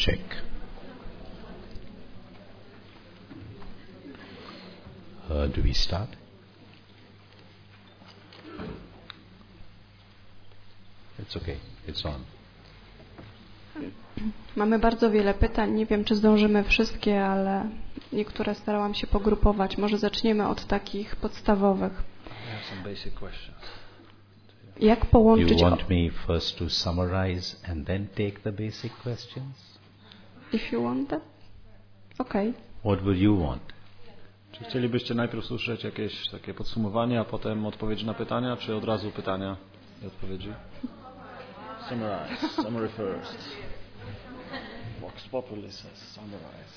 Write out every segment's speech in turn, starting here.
check. Do we start? It's okay. It's on. Mamy bardzo wiele pytań. Nie wiem, czy zdążymy wszystkie, ale niektóre starałam się pogrupować. Może zaczniemy od takich podstawowych. Jak połączyć... You want me first to summarize and then take the basic questions? If you want that? Okay. What would you want? Czy chcielibyście najpierw usłyszeć jakieś takie podsumowanie, a potem odpowiedzi na pytania, czy od razu pytania i odpowiedzi? Summary first. Vox Populi says summarize.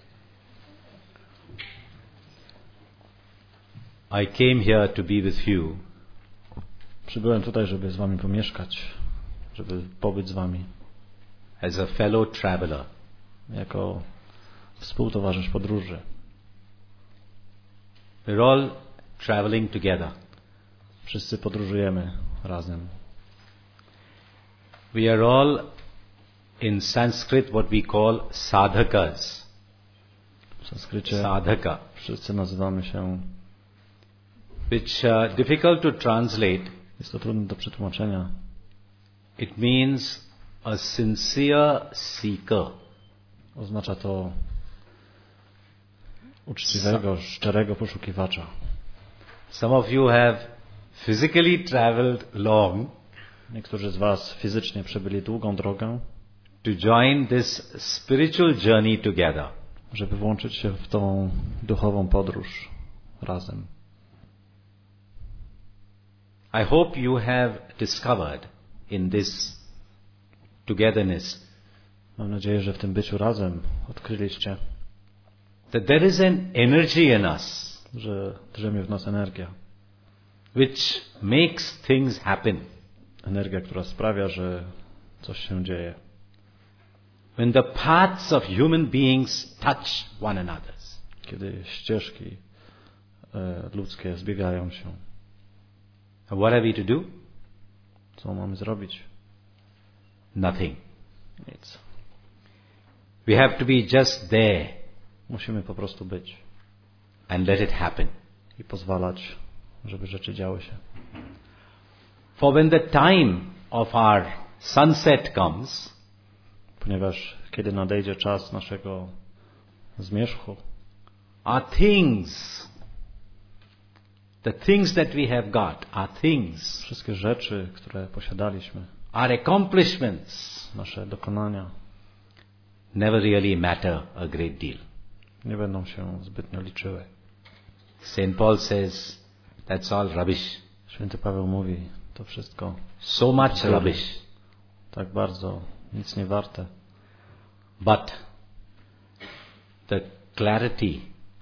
I came here to be with you. Przybyłem tutaj, żeby z wami pomieszkać, żeby pobyć z wami. As a fellow traveler. Jako współtowarzysz podróży. We're all traveling together. Wszyscy podróżujemy razem. We are all in Sanskrit what we call sadhakas. W sanskrycie Sadhaka. wszyscy nazywamy się, Which difficult to translate. jest to trudne do przetłumaczenia. It means a sincere seeker. Oznacza to uczciwego, szczerego poszukiwacza. Some of you have physically traveled long Niektórzy z was fizycznie przebyli długą drogę, to join this spiritual journey together. żeby włączyć się w tą duchową podróż razem. I hope you have discovered in this togetherness Mam nadzieję, że w tym byciu razem odkryliście, that there is an energy in us że drzemie w nas energia. which makes things happen. Energia, która sprawia, że coś się dzieje. When the paths of human beings touch one another. Kiedy ścieżki ludzkie zbiegają się. And what are we to do? Co mamy zrobić? Nothing. Nic. We have to be just there Musimy po prostu być and let it happen. i pozwalać, żeby rzeczy działy się. For when the time of our sunset comes, Ponieważ kiedy nadejdzie czas naszego zmierzchu, our things, the things that we have got, our things, wszystkie rzeczy, które posiadaliśmy, our accomplishments nasze dokonania never really matter a great deal. nie będą się zbytnio liczyły. St. Paul says that's all rubbish. Święty Paweł mówi, to wszystko So much rubbish. tak bardzo nic nie warte. But the clarity,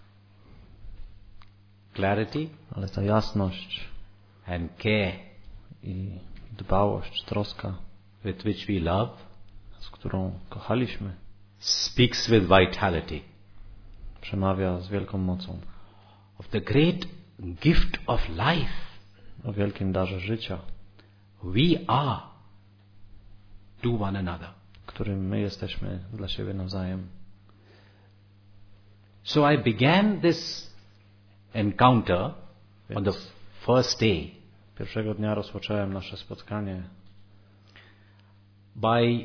Ale ta jasność and care i dbałość, troska, with which we love z którą kochaliśmy, speaks with vitality przemawia z wielką mocą of the great gift of life. o wielkim darze życia, We are to one another. którym my jesteśmy dla siebie nawzajem. So I began this encounter on the first day Pierwszego dnia rozpocząłem nasze spotkanie by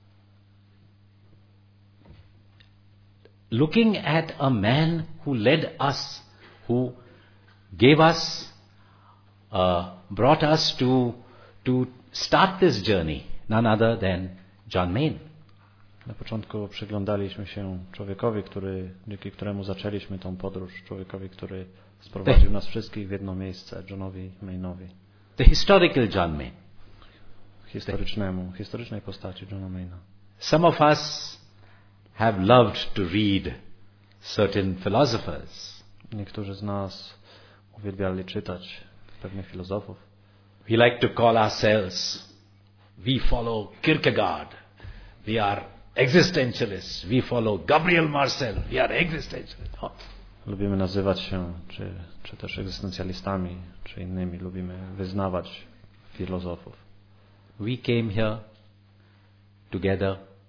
looking at a man who led us, who gave us, brought us to start this journey, none other than John Main. Na początku przyglądaliśmy się człowiekowi, dzięki któremu zaczęliśmy tą podróż, człowiekowi, który sprowadził nas wszystkich w jedno miejsce, Johnowi Mainowi. The historical John Main. Historycznej postaci Johna Maina. Some of us have loved to read certain philosophers. Niektórzy z nas uwielbiali czytać pewnych filozofów. We like to call ourselves, we follow Kierkegaard, we are existentialists, we follow Gabriel Marcel, we are existentialists. Lubimy nazywać się czy też egzystencjalistami, czy innymi. Lubimy wyznawać filozofów. We came here together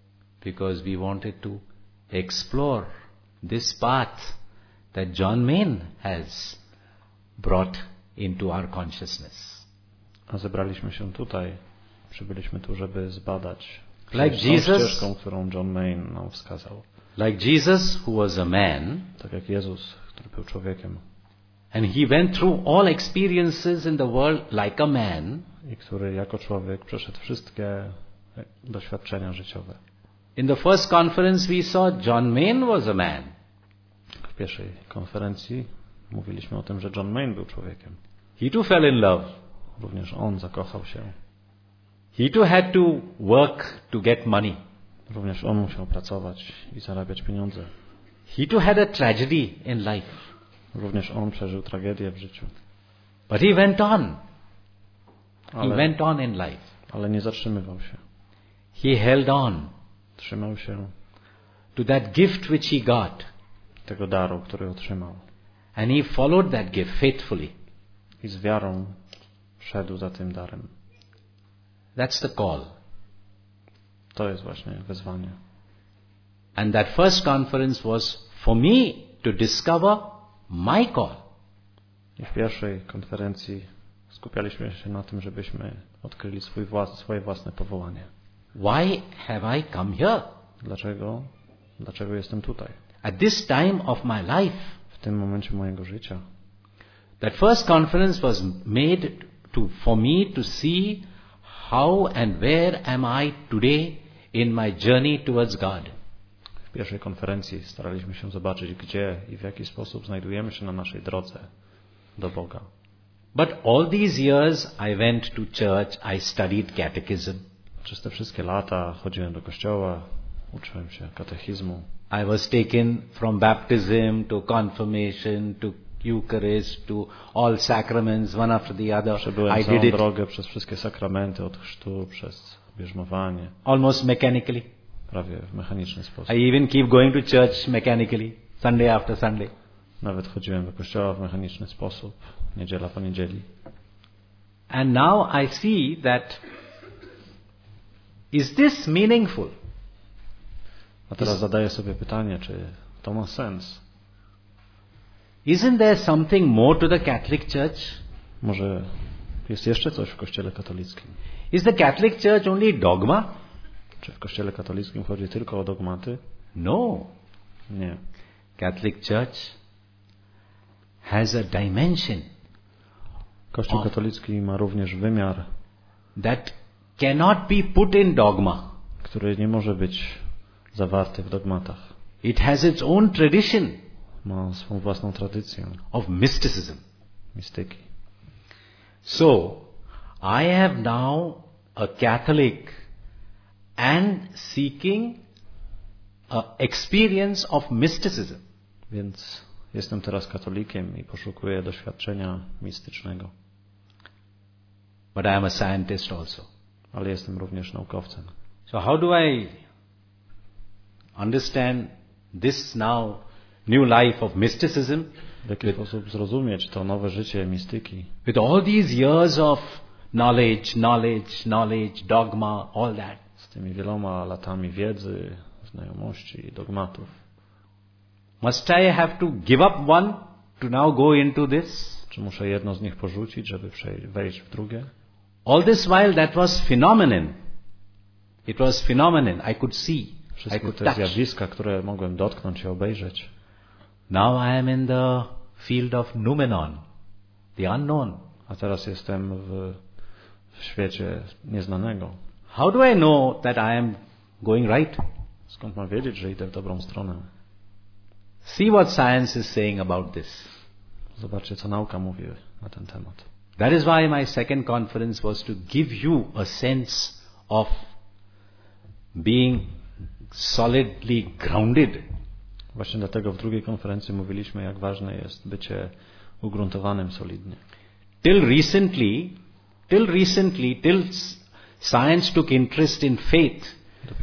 because we wanted to explore this path that John Main has brought into our consciousness. A zebraliśmy się tutaj, przybyliśmy tu, żeby zbadać Like tą Jesus, ścieżką, którą John Main nam wskazał. like Jesus, who was a man, Tak jak Jezus, który był człowiekiem and he went through all experiences in the world like a man. i który jako człowiek przeszedł wszystkie doświadczenia życiowe. In the first conference we saw John Main was a man. W pierwszej konferencji mówiliśmy o tym, że John Main był człowiekiem. He too fell in love. Również on zakochał się. He too had to work to get money. Również on musiał pracować i zarabiać pieniądze. He too had a tragedy in life. Również on przeżył tragedię w życiu. But he went on. He Ale, went on in life. ale nie zatrzymywał się. He held on Trzymał się to that gift which he got. tego daru, który otrzymał. And he followed that gift faithfully. I z wiarą szedł za tym darem. That's the call. To jest właśnie wezwanie. And that first conference was for me to discover my call. I w pierwszej konferencji skupialiśmy się na tym, żebyśmy odkryli swoje własne powołanie. Why have I come here? Dlaczego jestem tutaj? At this time of my life. W tym momencie mojego życia. That first conference was made for me to see how and where am I today in my journey towards God. W pierwszej konferencji staraliśmy się zobaczyć, gdzie i w jaki sposób znajdujemy się na naszej drodze do Boga. But all these years I went to church, I studied catechism. Przez te wszystkie lata chodziłem do kościoła, uczyłem się katechizmu. I was taken from baptism to confirmation to Eucharist to all sacraments one after the other. Przebyłem I całą did it drogę przez wszystkie sakramenty, od chrztu, przez bierzmowanie, almost mechanically. prawie w mechaniczny sposób. I even keep going to church mechanically, Sunday after Sunday. Nawet chodziłem do kościoła w mechaniczny sposób, niedziela po niedzieli. And now I see that is this meaningful? A teraz zadaję sobie pytanie, czy to ma sens? Isn't there something more to the Catholic Church? Może jest jeszcze coś w Kościele katolickim? Is the Catholic Church only dogma? Czy w Kościele katolickim chodzi tylko o dogmaty? No. Nie. Catholic Church has a dimension Kościół katolicki ma również wymiar, that cannot be put in dogma. który nie może być zawarty w dogmatach. It has its own tradition Ma swą własną tradycję of mysticism. mistyki. So, I have now a Catholic and seeking an experience of mysticism. Więc jestem teraz katolikiem i poszukuję doświadczenia mistycznego. But I am a scientist also. Ale jestem również naukowcem. So how do I understand this now new life of mysticism? W jaki sposób zrozumieć to nowe życie mistyki? With all these years of knowledge, dogma, all that. Z tymi wieloma latami wiedzy, znajomości, dogmatów. Must I have to give up one to now go into this? Czy muszę jedno z nich porzucić, żeby wejść w drugie? All this while that was phenomenon. It was phenomenon. I could see. I Wszystkie could te touch. zjawiska, które mogłem dotknąć i obejrzeć. Now I am in the field of noumenon, the unknown. A teraz jestem w świecie nieznanego. How do I know that I am going right? Skąd mam wiedzieć, że idę w dobrą stronę? See what science is saying about this. Zobaczcie, co nauka mówi na ten temat. That is why my second conference was to give you a sense of being solidly grounded. Właśnie dlatego w drugiej konferencji mówiliśmy, jak ważne jest bycie ugruntowanym solidnie. Till recently, science took interest in faith.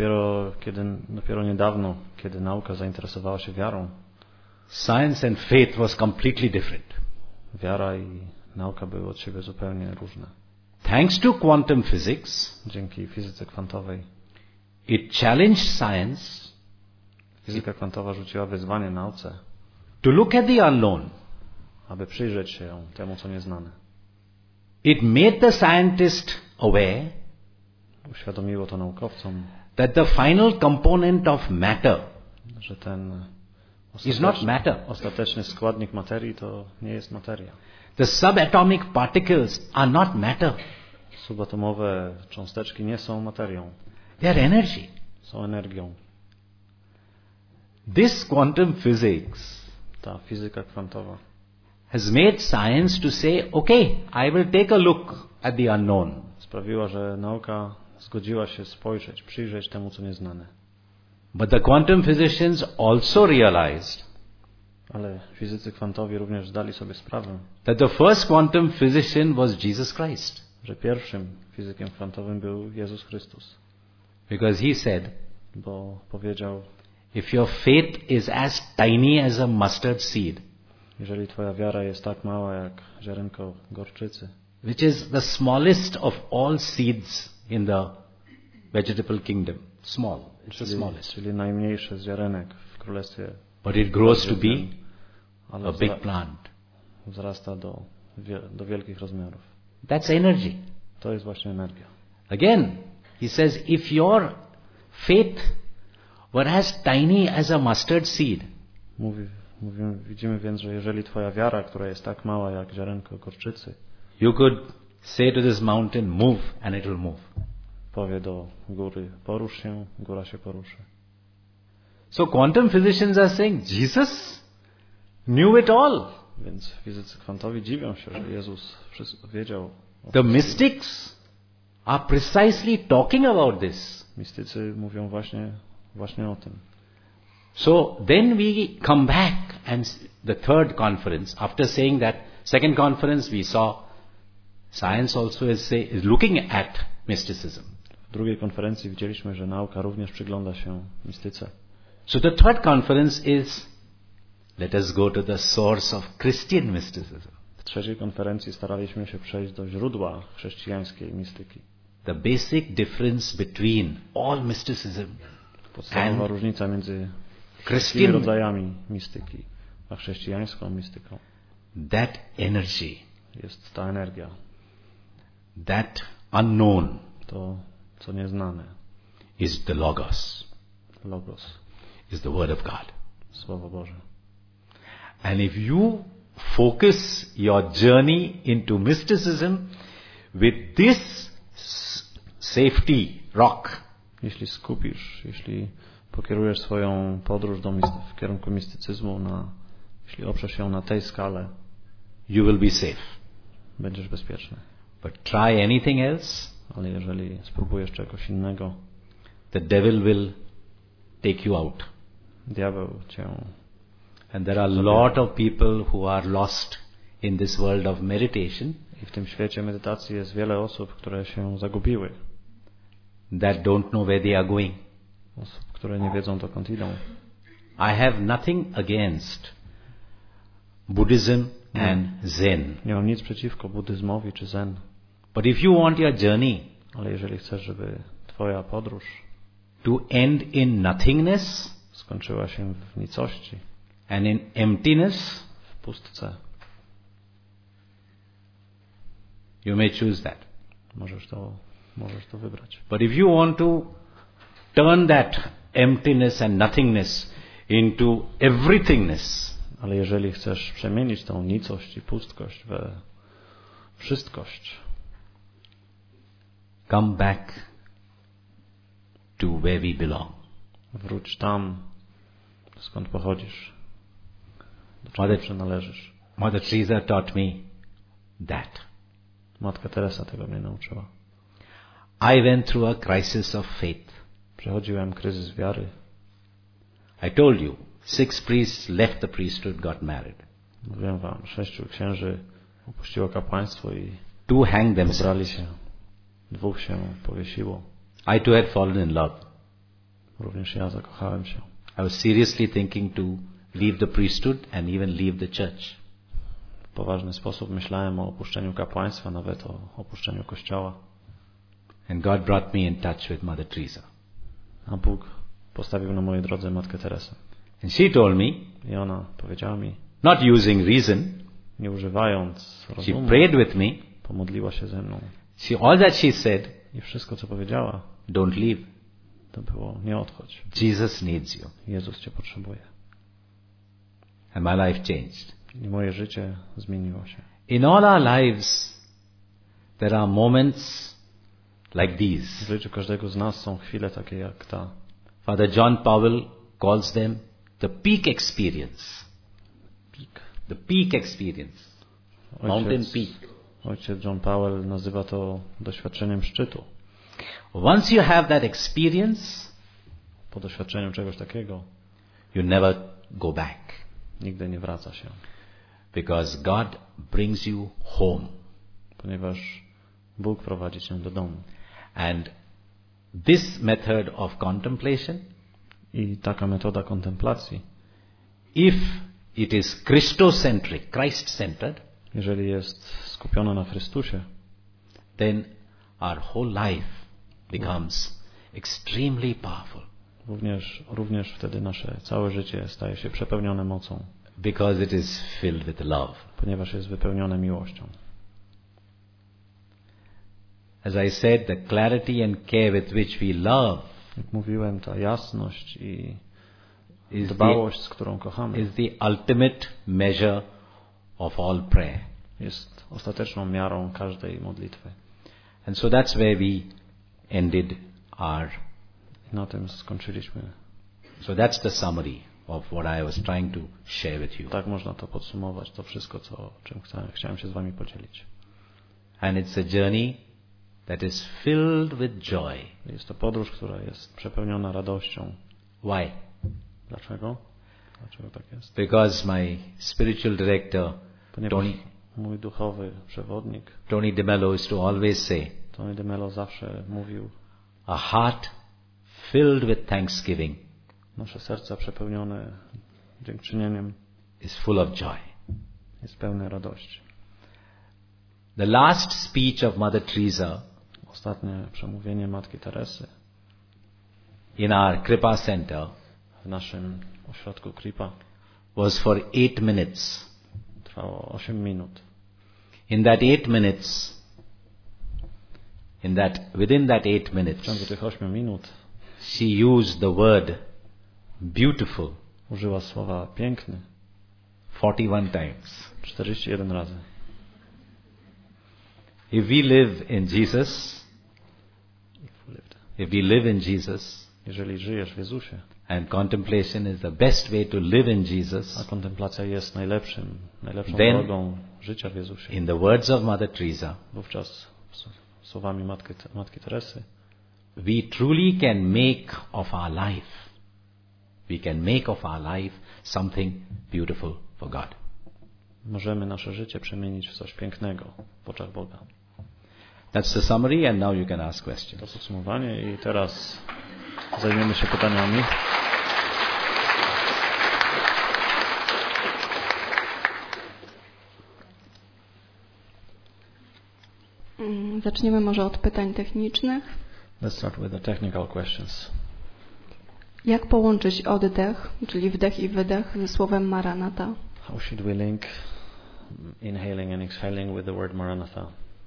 Dopiero niedawno, kiedy nauka zainteresowała się wiarą, Science and faith was completely different. wiara i nauka były od siebie zupełnie różne. Thanks to quantum physics, Dzięki fizyce kwantowej It challenged science Fizyka kwantowa rzuciła wyzwanie nauce, to look at the unknown. aby przyjrzeć się temu, co nieznane. It made the scientist aware Uświadomiło to naukowcom, that the final component of matter że ten is not matter. ostateczny składnik materii to nie jest materia. The subatomic particles are not matter. Subatomowe cząsteczki nie są materią, They are energy. są energią. This quantum physics Ta fizyka kwantowa has made science to say, okay, I will take a look at the unknown. sprawiła, że nauka zgodziła się spojrzeć, przyjrzeć temu, co nieznane. But the quantum physicians also realized Ale fizycy kwantowi również zdali sobie sprawę, that the first quantum physician was Jesus Christ. że pierwszym fizykiem kwantowym był Jezus Chrystus. Because he said, Bo powiedział, if your faith is as tiny as a mustard seed, jeżeli twoja wiara jest tak mała jak ziarenko gorczycy, which is the smallest of all seeds in the vegetable kingdom, small, it's the smallest, czyli najmniejsze z ziarenek w królestwie, but it grows to be ale a big plant. wzrasta do wielkich rozmiarów. That's energy. To jest właśnie energia. Again, he says, if your faith were as tiny as a mustard seed, Widzimy więc, że jeżeli twoja wiara, która jest tak mała jak ziarenko gorczycy, you could say to this mountain, move, and it will move. powie do góry, porusz się, góra się poruszy. So quantum physicians are saying, Jesus knew it all. Więc fizycy kwantowi dziwią się, że Jezus wszystko wiedział. The mystics are precisely talking about this. Mistycy mówią właśnie o tym. So then we come back and the third conference, after saying that second conference we saw science also is looking at mysticism. W drugiej konferencji widzieliśmy, że nauka również przygląda się mistyce. So the third conference is, let us go to the source of Christian mysticism. W trzeciej konferencji staraliśmy się przejść do źródła chrześcijańskiej mistyki. The basic difference between all mysticism Podstawowa różnica między wszystkimi Christian, rodzajami mistyki a chrześcijańską mistyką that energy, jest ta energia, that unknown to co nieznane, is the Logos, Logos, is the Word of God. Słowo Boże. And if you focus your journey into mysticism with this safety rock, jeśli pokierujesz swoją podróż w kierunku mistycyzmu, jeśli oprzesz się na tej skale, you will be safe. będziesz bezpieczny. But try anything else, Ale jeżeli spróbujesz czegoś innego, the devil will take you out. diabeł cię. And there are a lot of people who are lost in this world of meditation I w tym świecie medytacji jest wiele osób, które się zagubiły. that don't know where they are going. Osób, które nie wiedzą, dokąd idą. I have nothing against Buddhism and Zen. Nie mam nic przeciwko buddyzmowi czy zen. But if you want your journey Ale jeżeli chcesz, żeby twoja podróż to end in nothingness skończyła się w nicości, and in emptiness, w pustce, you may choose that. możesz to wybrać. But if you want to turn that emptiness and nothingness into everythingness, Ale jeżeli chcesz przemienić tą nicość i pustkość we wszystkość, come back to where we belong. wróć tam, skąd pochodzisz, do czego Mother- przynależysz. Mother Teresa taught me that. Matka Teresa tego mnie nauczyła. I went through a crisis of faith. Przechodziłem kryzys wiary. I told you, 6 priests left the priesthood, got married. Mówiłem wam, 6 księży opuściło kapłaństwo i 2 hanged pobrali themselves. się. 2 się powiesiło. I too had fallen in love. Również ja zakochałem się. I was seriously thinking to leave the priesthood and even leave the church. W poważny sposób myślałem o opuszczeniu kapłaństwa, nawet o opuszczeniu kościoła. And God brought me in touch with Mother Teresa. a Bóg postawił na mojej drodze Matkę Teresę. And she told me, I ona powiedziała mi, not using reason, nie używając she rozumu, prayed with me. pomodliła się ze mną. All that she said, I wszystko, co powiedziała, don't leave. to było nie odchodź. Jesus needs you. Jezus Cię potrzebuje. And my life changed. I moje życie zmieniło się. In all our lives, there are moments like W these. życiu każdego z nas są chwile takie jak ta. Father John Powell calls them the peak experience. The peak experience. Mountain peak. Ojciec John Powell nazywa to doświadczeniem szczytu. Once you have that experience, Po doświadczeniu czegoś takiego you never go back. nigdy nie wraca się. Because God brings you home. Ponieważ Bóg prowadzi Cię do domu. And this method of contemplation, I taka metoda kontemplacji, if it is Christocentric, Christ-centered, jeżeli jest skupiona na Chrystusie, then our whole life becomes extremely powerful. Również wtedy nasze całe życie staje się przepełnione mocą, Because it is filled with love. ponieważ jest wypełnione miłością. As I said, the clarity and care with which we love Jak mówiłem, ta jasność i is dbałość, z którą kochamy, the ultimate measure of all prayer. jest ostateczną miarą każdej modlitwy. And so that's where we ended our... I na tym skończyliśmy. So that's the summary of what I was trying to share with you. Tak można to podsumować, to wszystko, czym chciałem się z Wami podzielić. And it's a journey that is filled with joy. Jest to podróż, która jest przepełniona radością. Why? Dlaczego? Dlaczego tak jest? Because my spiritual director, Ponieważ mój duchowy przewodnik, Tony DeMello, used to always say, Tony DeMello, zawsze mówił, a heart filled with thanksgiving nasze serca przepełnione dziękczynieniem is full of joy. jest pełne radości. The last speech of Mother Teresa Ostatnie przemówienie Matki Teresy in our Kripa Center w naszym ośrodku Kripa was for 8 minutes. trwało 8 minut. In that 8 minutes, within that 8 W minutes, ciągu tych 8 minut she used the word beautiful użyła słowa piękny 41 times. 41 razy. If we live in Jesus, Jeżeli żyjesz w Jezusie, and contemplation is the best way to live in a Jesus, kontemplacja jest najlepszą Then- drogą życia w Jezusie, in the words of Mother Teresa, wówczas słowami Matki Teresy we truly can make of our life, something beautiful for God. możemy nasze życie przemienić w coś pięknego w oczach Boga. That's the summary, and now you can ask To questions. podsumowanie i teraz zajmiemy się pytaniami. Zaczniemy może od pytań technicznych. Let's start with the technical questions. Jak połączyć oddech, czyli wdech i wydech, ze słowem Maranatha? How should we link inhaling and exhaling with the word Maranatha?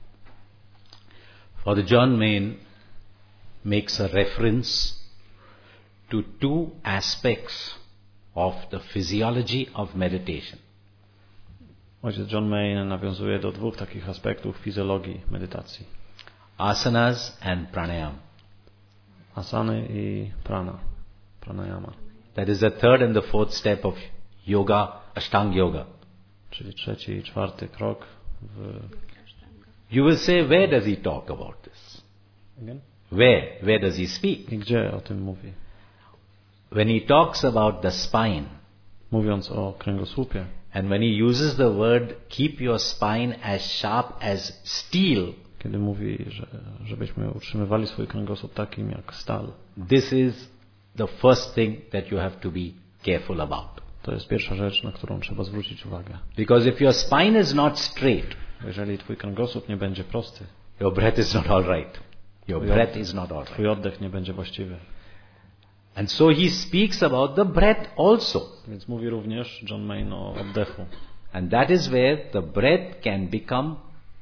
Father John Main makes a reference to two aspects of the physiology of meditation. Ojciec John Main nawiązuje do dwóch takich aspektów fizjologii medytacji. Asanas and pranayama. Asany i pranayama. That is the third and the fourth step of yoga, Ashtanga yoga. Czyli trzeci i czwarty krok w... You will say, where does he talk about this? Again? Where does he speak? I gdzie o tym mówi? When he talks about the spine, Mówiąc o kręgosłupie, and when he uses the word, keep your spine as sharp as steel, kiedy mówi, żebyśmy utrzymywali swój kręgosłup takim jak stal, this is the first thing that you have to be careful about. to jest pierwsza rzecz, na którą trzeba zwrócić uwagę. Because if your spine is not straight, Jeżeli twój kręgosłup nie będzie prosty, your breath is not all right. Your breath is not all right. twój oddech nie będzie właściwy. And so he speaks about the breath also. Więc mówi również John Main o oddechu. And that is where the breath can become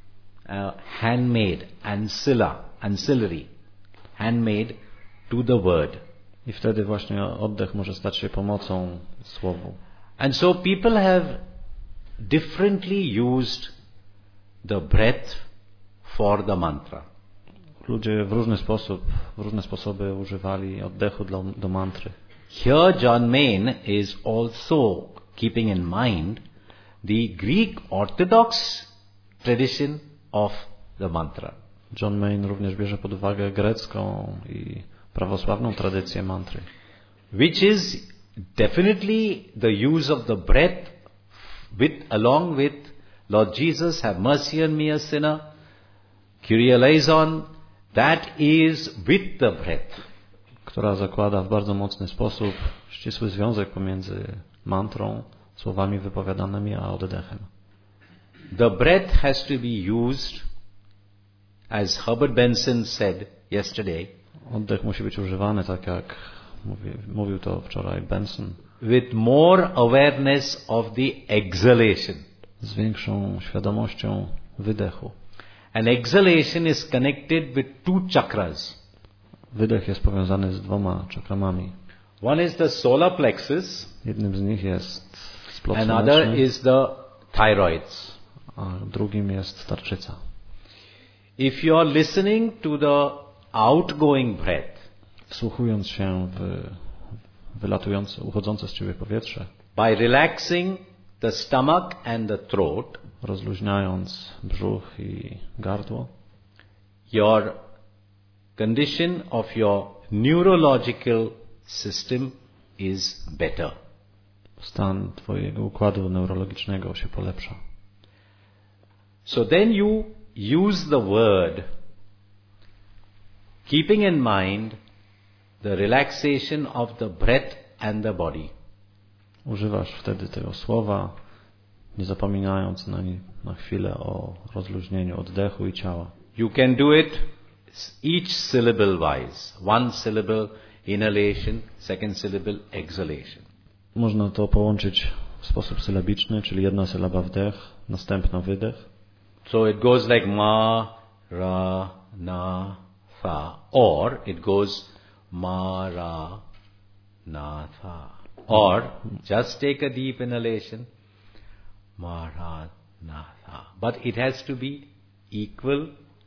handmade, ancillary, handmade to the word. I wtedy właśnie oddech może stać się pomocą słowu. And so people have differently used the breath for the mantra. Ludzie w różne sposoby używali oddechu do mantry. Here John Main is also keeping in mind the Greek Orthodox tradition of the mantra. John Main również bierze pod uwagę grecką i prawosławną tradycję mantry, which is definitely the use of the breath along with Lord Jesus, have mercy on me a sinner, Kyrie eleison, that is with the breath. która zakłada w bardzo mocny sposób ścisły związek pomiędzy mantrą, słowami wypowiadanymi, a oddechem. The breath has to be used, as Herbert Benson said yesterday, Oddech musi być używany, tak jak mówił to wczoraj Benson, with more awareness of the exhalation. z większą świadomością wydechu. And exhalation is connected with two chakras. Wydech jest powiązany z 2 czakramami. One is the solar plexus, Jednym z nich jest splot another słoneczny, is the thyroids. a drugim jest tarczyca. If you are listening to the outgoing breath, Wsłuchując się w wylatujące, uchodzące z ciebie powietrze, by relaxing the stomach and the throat, rozluźniając brzuch i gardło, your condition of your neurological system is better. stan twojego układu neurologicznego się polepsza. So then you use the word, keeping in mind the relaxation of the breath and the body. Używasz wtedy tego słowa, nie zapominając na chwilę o rozluźnieniu oddechu i ciała. You can do it each syllable wise. One syllable inhalation, second syllable exhalation. Można to połączyć w sposób sylabiczny, czyli 1 sylaba wdech, następna wydech. So it goes like ma, ra, na, tha. Or it goes ma, ra, na, tha. Or just take a deep inhalation, ma, ra, na, tha. But it has to be equal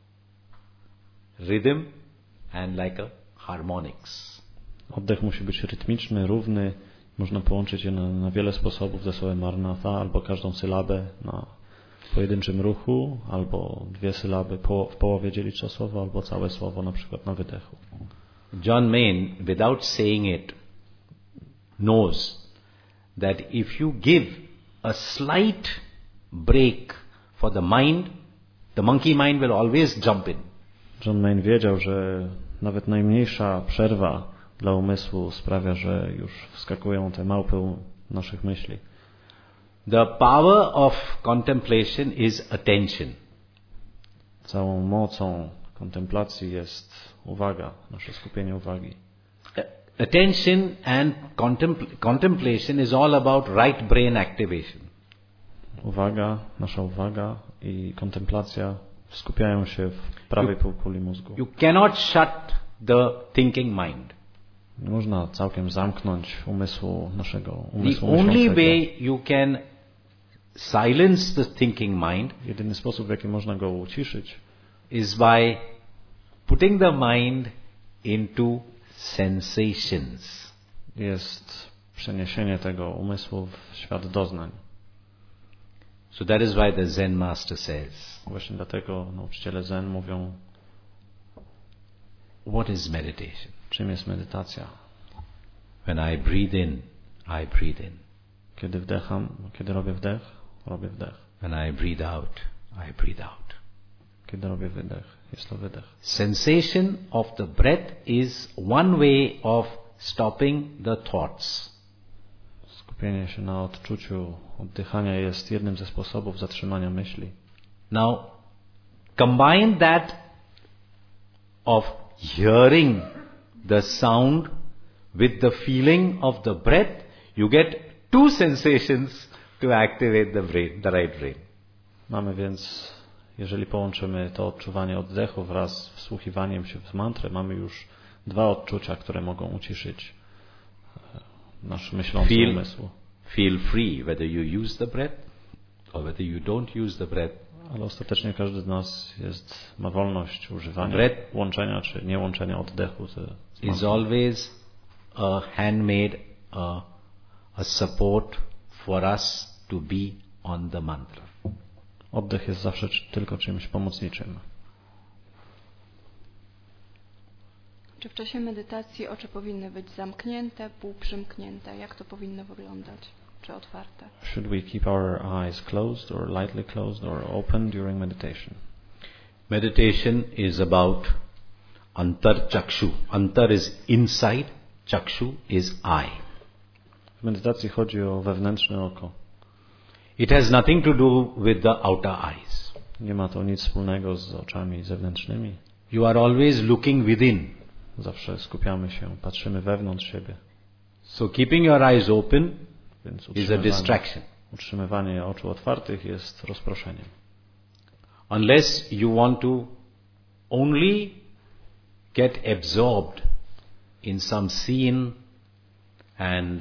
rhythm and like a harmonics. Oddech musi być rytmiczny, równy. Można połączyć je na wiele sposobów ze słowem marnatha, albo każdą sylabę na pojedynczym ruchu, albo 2 sylaby w połowie dzielić to słowo, albo całe słowo na przykład na wydechu. John Main, without saying it, knows that if you give a slight break for the mind, the monkey mind will always jump in. John Main wiedział, że nawet najmniejsza przerwa dla umysłu sprawia, że już wskakują te małpy naszych myśli. The power of contemplation is attention. Całą mocą kontemplacji jest uwaga, nasze skupienie uwagi. Attention and contemplation is all about right brain activation. Nasza uwaga i kontemplacja skupiają się w prawej półkuli mózgu. You cannot shut the thinking mind. Nie można całkiem zamknąć umysłu The myślącego. only way you can silence the thinking mind Jedyny sposób, w jaki można go uciszyć, is by putting the mind into sensations. jest przeniesienie tego umysłu w świat doznań. So that is why the Zen master says, Właśnie dlatego nauczyciele Zen mówią, what is meditation? czym jest medytacja. When I breathe in, I breathe in. Kiedy wdecham, kiedy robię wdech, robię wdech. When I breathe out, I breathe out. Kiedy robię wydech, jest to wydech. Sensation of the breath is one way of stopping the thoughts. Skupienie się na odczuciu oddychania jest jednym ze sposobów zatrzymania myśli. Now, combine that of hearing the sound with the feeling of the breath, you get two sensations to activate the brain, the right brain. Mamy więc, jeżeli połączymy to odczuwanie oddechu wraz z wsłuchiwaniem się w mantrę, mamy już dwa odczucia, które mogą uciszyć nasz myślący umysł. Feel free whether you use the breath or whether you don't use the breath. Ale ostatecznie każdy z nas ma wolność używania łączenia czy niełączenia oddechu z is always a handmade, a support for us to be on the mantra. Oddech jest zawsze tylko czymś pomocniczym. Czy w czasie medytacji oczy powinny być zamknięte, półprzymknięte? Jak to powinno wyglądać? Czy otwarte? Should we keep our eyes closed or lightly closed or open during meditation? Meditation is about antar chakshu. Antar is inside, chakshu is eye. W medytacji chodzi o wewnętrzne oko. It has nothing to do with the outer eyes. Nie ma to nic wspólnego z oczami zewnętrznymi. You are always looking within. Zawsze skupiamy się, patrzymy wewnątrz siebie. So keeping your eyes open Więc is a distraction. Utrzymywanie oczu otwartych jest rozproszeniem. Unless you want to only get absorbed in some scene and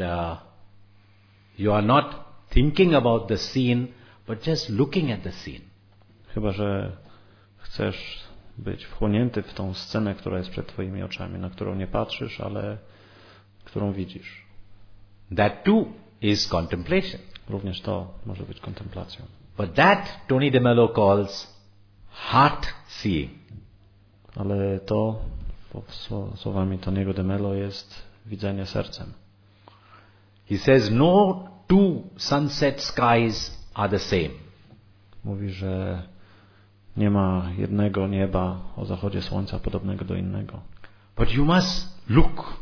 you are not thinking about the scene but just looking at the scene. Chyba że chcesz być wchłonięty w tą scenę, która jest przed twoimi oczami, na którą nie patrzysz, ale którą widzisz. That too is contemplation. Również to może być kontemplacją. But that Tony DeMello calls heart seeing. Ale to, słowami Tony'ego DeMello, jest widzenie sercem. He says no two sunset skies are the same. Mówi, że nie ma jednego nieba o zachodzie słońca podobnego do innego. But you must look.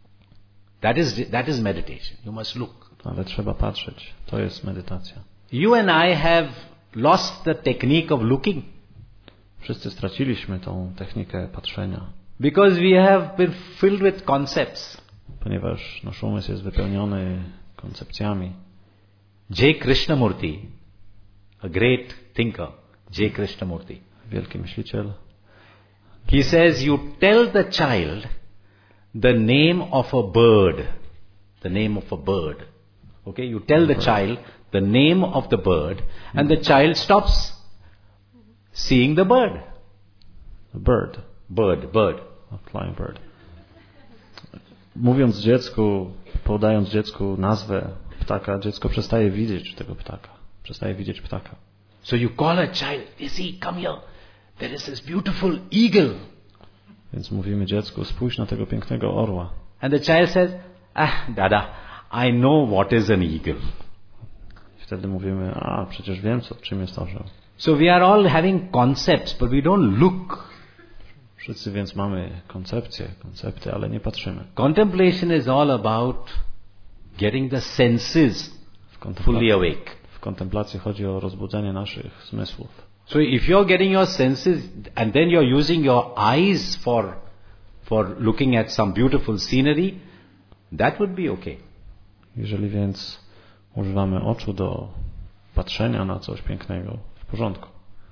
That is meditation. You must look. Ale trzeba patrzeć. To jest medytacja. You and I have lost the technique of looking. Wszyscy straciliśmy tą technikę patrzenia. Because we have been filled with concepts. Ponieważ nasz umysł jest wypełniony koncepcjami. J. Krishnamurti, a great thinker, J. Krishnamurti. Wielki myśliciel. He says you tell the child the name of a bird. The name of a bird. Okay, you tell the child the name of the bird and the child stops seeing the bird. A bird. Bird. A flying bird. Mówiąc dziecku, podając dziecku nazwę ptaka, dziecko przestaje widzieć tego ptaka. Przestaje widzieć ptaka. So you call a child, you see, come here. There is this beautiful eagle. Więc mówimy dziecku, spójrz na tego pięknego orła. And the child says, Dada, I know what is an eagle. Wtedy mówimy, przecież wiem, czym jest orzeł. So we are all having concepts, but we don't look. Wszyscy więc mamy koncepty, ale nie patrzymy. Contemplation is all about getting the senses fully awake. W kontemplacji chodzi o rozbudzenie naszych zmysłów. So if you're getting your senses and then you're using your eyes for looking at some beautiful scenery, that would be okay. Jeżeli więc używamy oczu do patrzenia na coś pięknego, w porządku.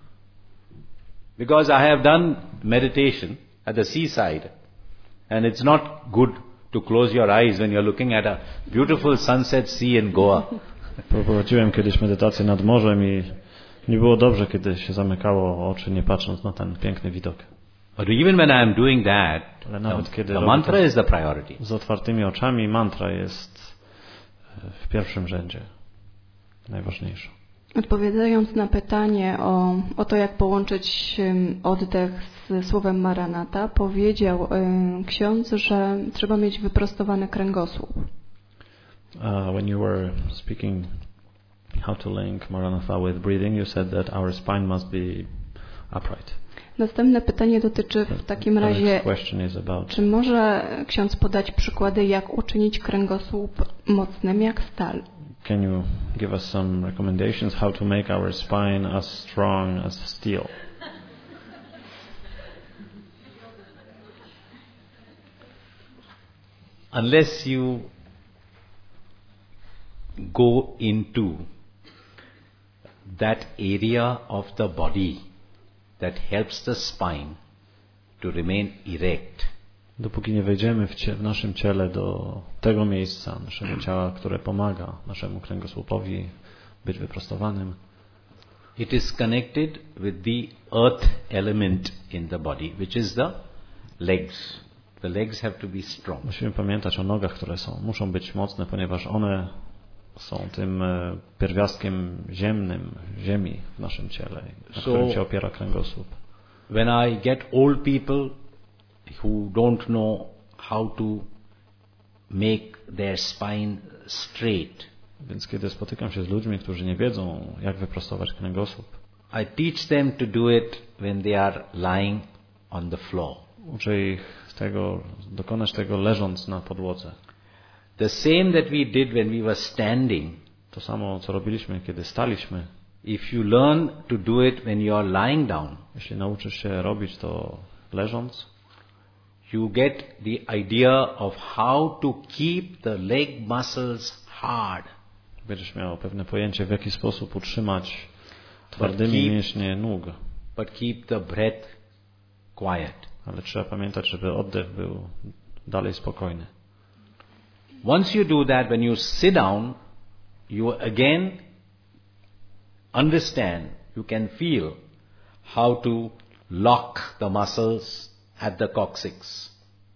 Because I have done meditation at the seaside and it's not good to close your eyes when you're looking at a beautiful sunset sea in Goa. Prowadziłem kiedyś medytację nad morzem i nie było dobrze, kiedy się zamykało oczy, nie patrząc na ten piękny widok. But even when I am doing that, Ale nawet kiedy the mantra is the priority. Z otwartymi oczami mantra jest w pierwszym rzędzie. Najważniejsza. Odpowiadając na pytanie o to, jak połączyć oddech z słowem Maranatha, powiedział ksiądz, że trzeba mieć wyprostowany kręgosłup. When you were speaking how to link Maranatha with breathing, you said that our spine must be upright. Następne pytanie dotyczy w takim razie, czy może ksiądz podać przykłady, jak uczynić kręgosłup mocnym jak stal? Can you give us some recommendations how to make our spine as strong as steel? unless you go into that area of the body that helps the spine to remain erect, dopóki nie wejdziemy w naszym ciele do tego miejsca naszego ciała, które pomaga naszemu kręgosłupowi być wyprostowanym, it is connected with the earth element in the body, which is the legs. The legs have to be strong. musimy pamiętać o nogach, które muszą być mocne, ponieważ one są tym pierwiastkiem ziemi w naszym ciele, na którym się opiera kręgosłup. When I get old people who don't know how to make their spine straight, Więc kiedy spotykam się z ludźmi, którzy nie wiedzą, jak wyprostować kręgosłup, I teach them to do it when they are lying on the floor. uczę ich dokonać tego leżąc na podłodze. The same that we did when we were standing, To samo, co robiliśmy, kiedy staliśmy. if you learn to do it when you are lying down, Jeśli nauczysz się robić to leżąc, you get the idea of how to keep the leg muscles hard. będziesz miał pewne pojęcie, w jaki sposób utrzymać twardymi mięśnie nóg. But keep the breath quiet. Ale trzeba pamiętać, żeby oddech był dalej spokojny. Once you do that, when you sit down, you again understand, you can feel how to lock the muscles at the coccyx,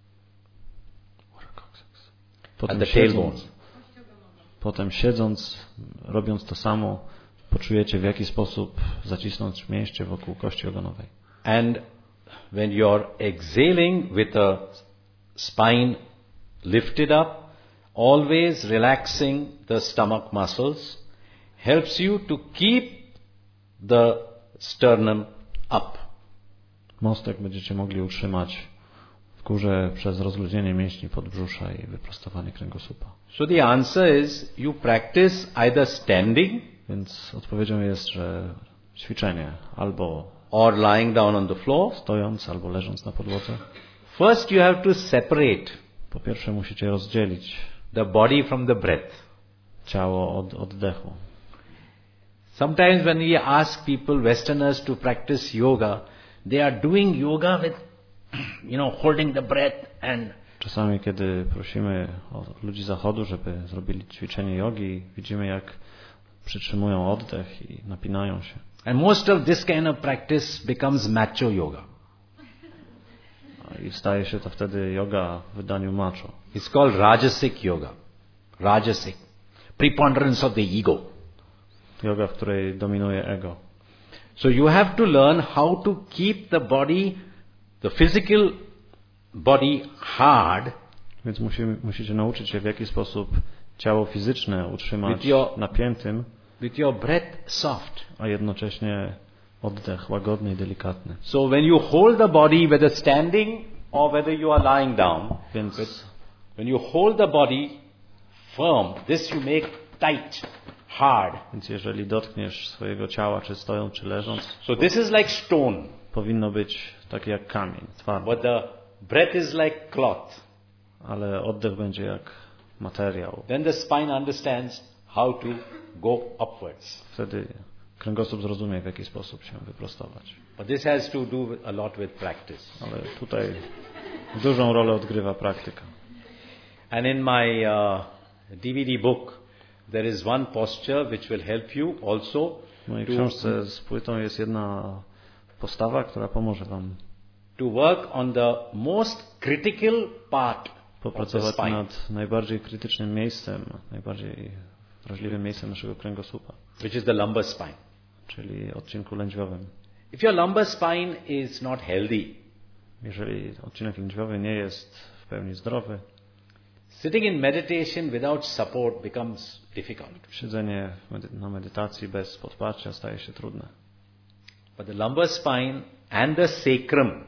at the tailbone. Potem siedząc, robiąc to samo, poczujecie, w jaki sposób zacisnąć mięśnie wokół kości ogonowej. And when you're exhaling with the spine lifted up, always relaxing the stomach muscles helps you to keep the sternum up. Mostek będziecie mogli utrzymać w górze przez rozluźnienie mięśni podbrzusza i wyprostowanie kręgosłupa. So the answer is you practice either standing Więc odpowiedzią jest, że ćwiczenie albo or lying down on the floor. stojąc, albo leżąc na podłodze. First you have to separate Po pierwsze musicie rozdzielić the body from the breath. ciało od oddechu. Sometimes when we ask people, Westerners, to practice yoga, they are doing yoga with, holding the breath and Czasami, kiedy prosimy ludzi zachodu, żeby zrobili ćwiczenie jogi, widzimy, jak przytrzymują oddech i napinają się. And most of this kind of practice becomes macho yoga. I staje się to wtedy yoga w wydaniu macho. It's called Rajasic yoga. Rajasic. Preponderance of the ego. Yoga, w której dominuje ego. So you have to learn how to keep the body, the physical body hard. Więc musicie nauczyć się, w jaki sposób ciało fizyczne utrzymać napiętym, with your breath soft. a jednocześnie oddech łagodny i delikatny. So when you hold the body, whether standing or whether you are lying down, Więc when you hold the body firm, this you make tight, hard. Więc jeżeli dotkniesz swojego ciała, czy stojąc, czy leżąc, So this is like stone, powinno być takie jak kamień, twardy. but the breath is like cloth. Ale oddech będzie jak materiał. Then the spine understands how to go upwards. Wtedy kręgosłup zrozumie, w jaki sposób się wyprostować. But this has to do a lot with practice. Ale tutaj dużą rolę odgrywa praktyka. And in my DVD book, there is one posture which will help you also W mojej książce z płytą jest jedna postawa, która pomoże Wam to work on the most critical part of the popracować spine, nad najbardziej krytycznym miejscem, najbardziej wrażliwym miejscem naszego kręgosłupa, which is the lumbar spine. czyli odcinku lędźwiowym. If your lumbar spine is not healthy, Jeżeli odcinek lędźwiowy nie jest w pełni zdrowy, sitting in meditation without support becomes difficult. siedzenie na medytacji bez podparcia staje się trudne. But the lumbar spine and the sacrum,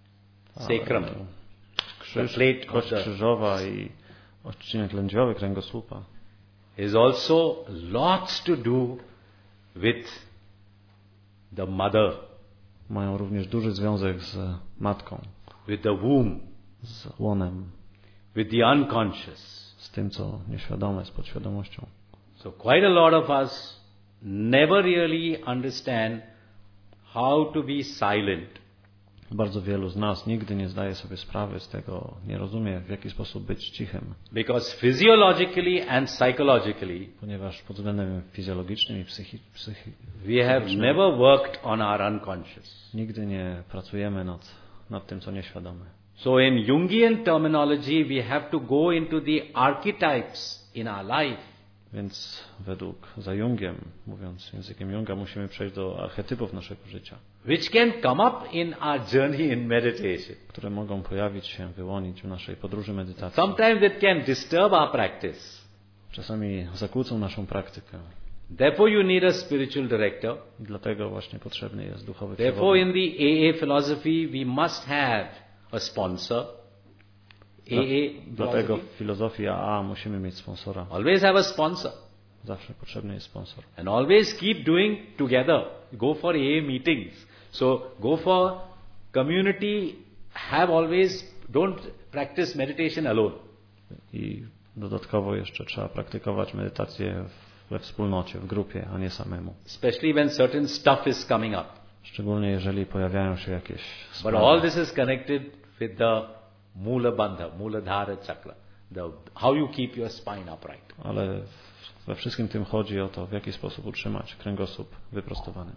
Krzyż, the plate of kość the, krzyżowa i odcinek lędźwiowy kręgosłupa is also lots to do with the mother, mają również duży związek z matką, with the womb. z łonem. with the unconscious. z tym, co nieświadome, z podświadomością. So quite a lot of us never really understand how to be silent. Bardzo wielu z nas nigdy nie zdaje sobie sprawy z tego, nie rozumie, w jaki sposób być cichym. Because physiologically and psychologically, Ponieważ pod względem fizjologicznym i we have never worked on our unconscious. nigdy nie pracujemy nad tym, co nieświadome. So in Jungian terminology, we have to go into the archetypes in our life. Więc za Jungiem, mówiąc językiem Junga, musimy przejść do archetypów naszego życia, Which can come up in our journey in meditation. które mogą pojawić się, wyłonić w naszej podróży medytacji. Sometimes it can disturb our practice. Czasami zakłócą naszą praktykę. Therefore you need a spiritual director. I dlatego właśnie potrzebny jest duchowy Therefore przewodnik. in the AA philosophy we must have a sponsor. Dlatego philosophy. w filozofii AA musimy mieć sponsora. Always have a sponsor. Zawsze potrzebny jest sponsor. And always keep doing together. Go for AA meetings. So go for community. Don't practice meditation alone. I dodatkowo jeszcze trzeba praktykować medytację we wspólnocie, w grupie, a nie samemu. Especially when certain stuff is coming up. Szczególnie jeżeli pojawiają się jakieś But sprawy. all this is connected with the Mula Bandha, Muladhara Chakra. How you keep your spine upright. Ale we wszystkim tym chodzi o to, w jaki sposób utrzymać kręgosłup wyprostowany.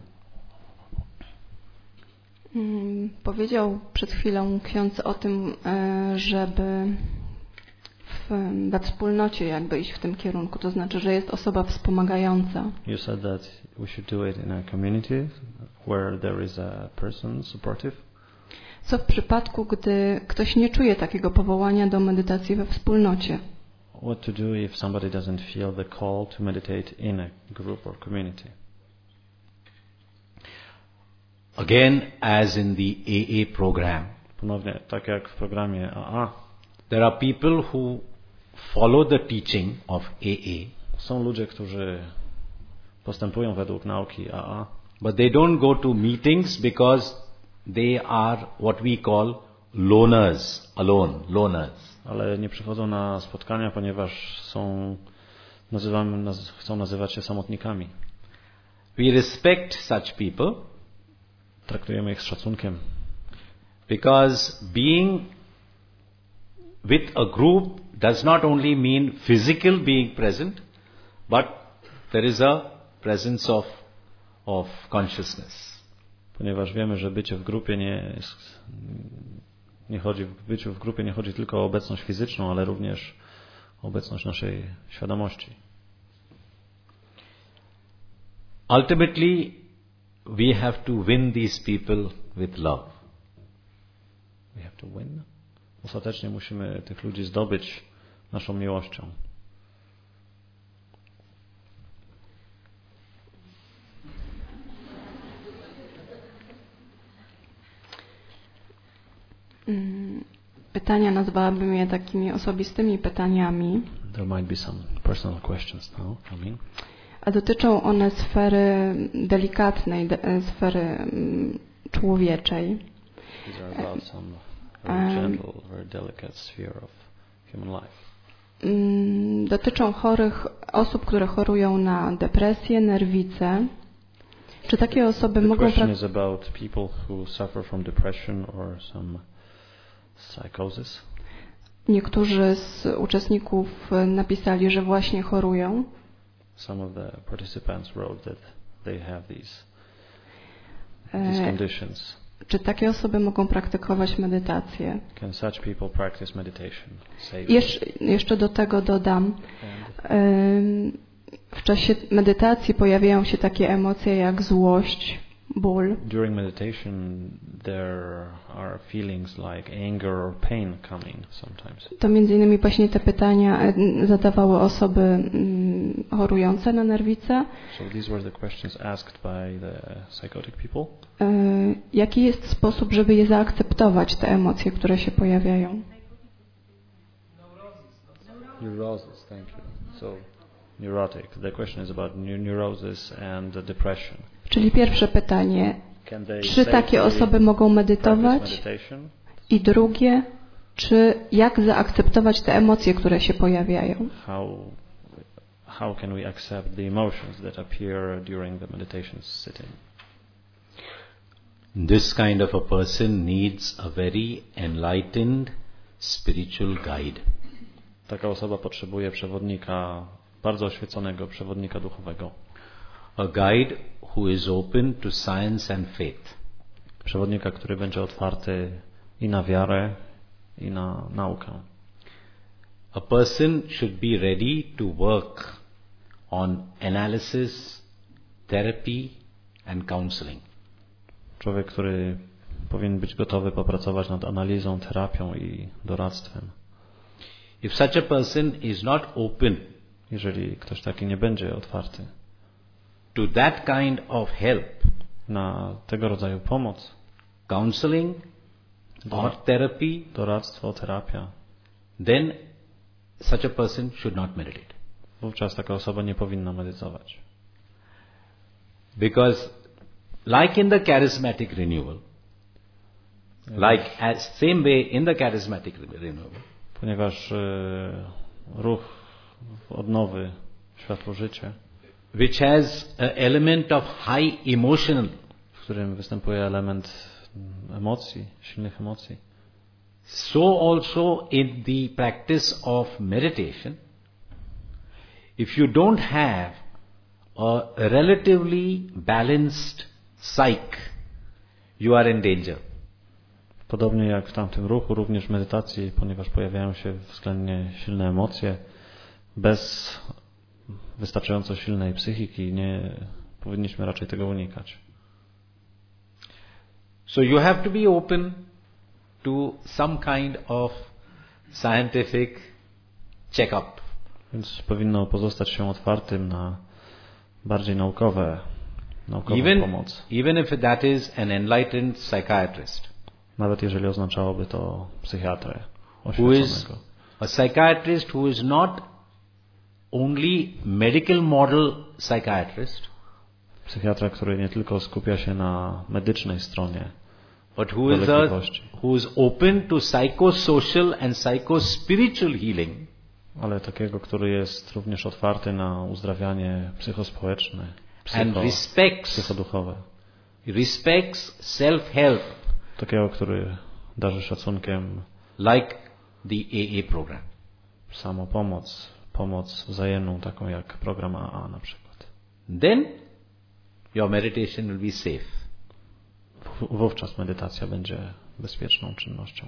Powiedział przed chwilą ksiądz o tym, żeby we wspólnocie jakby iść w tym kierunku. To znaczy, że jest osoba wspomagająca. You said that we should do it in a community where there is a person supportive. Co w przypadku, gdy ktoś nie czuje takiego powołania do medytacji we wspólnocie? What to do if somebody doesn't feel the call to meditate in a group or community? Again, as in the AA program, Ponownie, tak jak w programie AA, there are people who follow the teaching of AA, są ludzie, którzy postępują według nauki AA, but they don't go to meetings because they are what we call loners, loners. ale nie przychodzą na spotkania, ponieważ chcą nazywać się samotnikami. We respect such people Traktujemy ich z szacunkiem, because being with a group does not only mean physical being present, but there is a presence of consciousness. ponieważ wiemy, że bycie w grupie w byciu w grupie nie chodzi tylko o obecność fizyczną, ale również o obecność naszej świadomości. Ultimately, we have to win these people with love. We have to win. Ostatecznie musimy tych ludzi zdobyć naszą miłością. Pytania nazwałabym je takimi osobistymi pytaniami, There might be some personal questions now coming. a dotyczą one sfery delikatnej, sfery człowieczej. These are about some very gentle, very delicate sphere of human life. Dotyczą osób, które chorują na depresję, nerwicę. Czy takie osoby The mogą question is about people who suffer from depression or some psychosis. Niektórzy z uczestników napisali, że właśnie chorują. Some of the participants wrote that they have these conditions. Czy takie osoby mogą praktykować medytację? Can such people practice meditation? Jeszcze do tego dodam, w czasie medytacji pojawiają się takie emocje jak złość, ból. During meditation there are feelings like anger or pain coming sometimes. To między innymi właśnie te pytania zadawały osoby chorujące na nerwicę. So these were the questions asked by the psychotic people. Jaki jest sposób, żeby je zaakceptować, te emocje, które się pojawiają? Neurosis, thank you. So neurotic. The question is about neurosis and the depression. Czyli pierwsze pytanie, czy takie osoby mogą medytować? I drugie, Czy jak zaakceptować te emocje, które się pojawiają? How can we accept the emotions that appear during the meditation sitting? This kind of a person needs a very enlightened spiritual guide. Taka osoba potrzebuje przewodnika, bardzo oświeconego przewodnika duchowego. A guide who is open to science and faith. Przewodnika, który będzie otwarty i na wiarę, i na naukę. A person should be ready to work on analysis, therapy and counseling. Człowiek, który powinien być gotowy popracować nad analizą, terapią i doradztwem. If such a person is not open, jeżeli ktoś taki nie będzie otwarty to that kind of help, na tego rodzaju pomoc, counseling or therapy, doradztwo, terapia, then such a person should not meditate. Wówczas taka osoba nie powinna medytować. Because like in the charismatic renewal, like as same way in the charismatic renewal, ponieważ ruch odnowy, światło życie, which has an element of high emotional, w którym występuje element emocji, silnych emocji. So also in the practice of meditation, if you don't have a relatively balanced psyche, you are in danger. Podobnie jak w tamtym ruchu, również w medytacji, ponieważ pojawiają się względnie silne emocje, bez wystarczająco silnej psychiki nie powinniśmy raczej tego unikać. So you have to be open to some kind of scientific check-up. Więc powinno pozostać się otwartym na bardziej naukową pomoc. Even if that is an enlightened psychiatrist. Nawet jeżeli oznaczałoby to psychiatrę who is oświeconego. a psychiatrist who is not only medical model psychiatrist, Psychiatra, który nie tylko skupia się na medycznej stronie, but who is open to psychosocial and psychospiritual healing. Ale takiego, który jest również otwarty na uzdrawianie psychospołeczne, psychoduchowe. Respects self-help. Takiego, który darzy szacunkiem like the AA program. Samopomoc, pomoc wzajemną, taką jak program AA na przykład. Then your meditation will be safe. Wówczas medytacja będzie bezpieczną czynnością.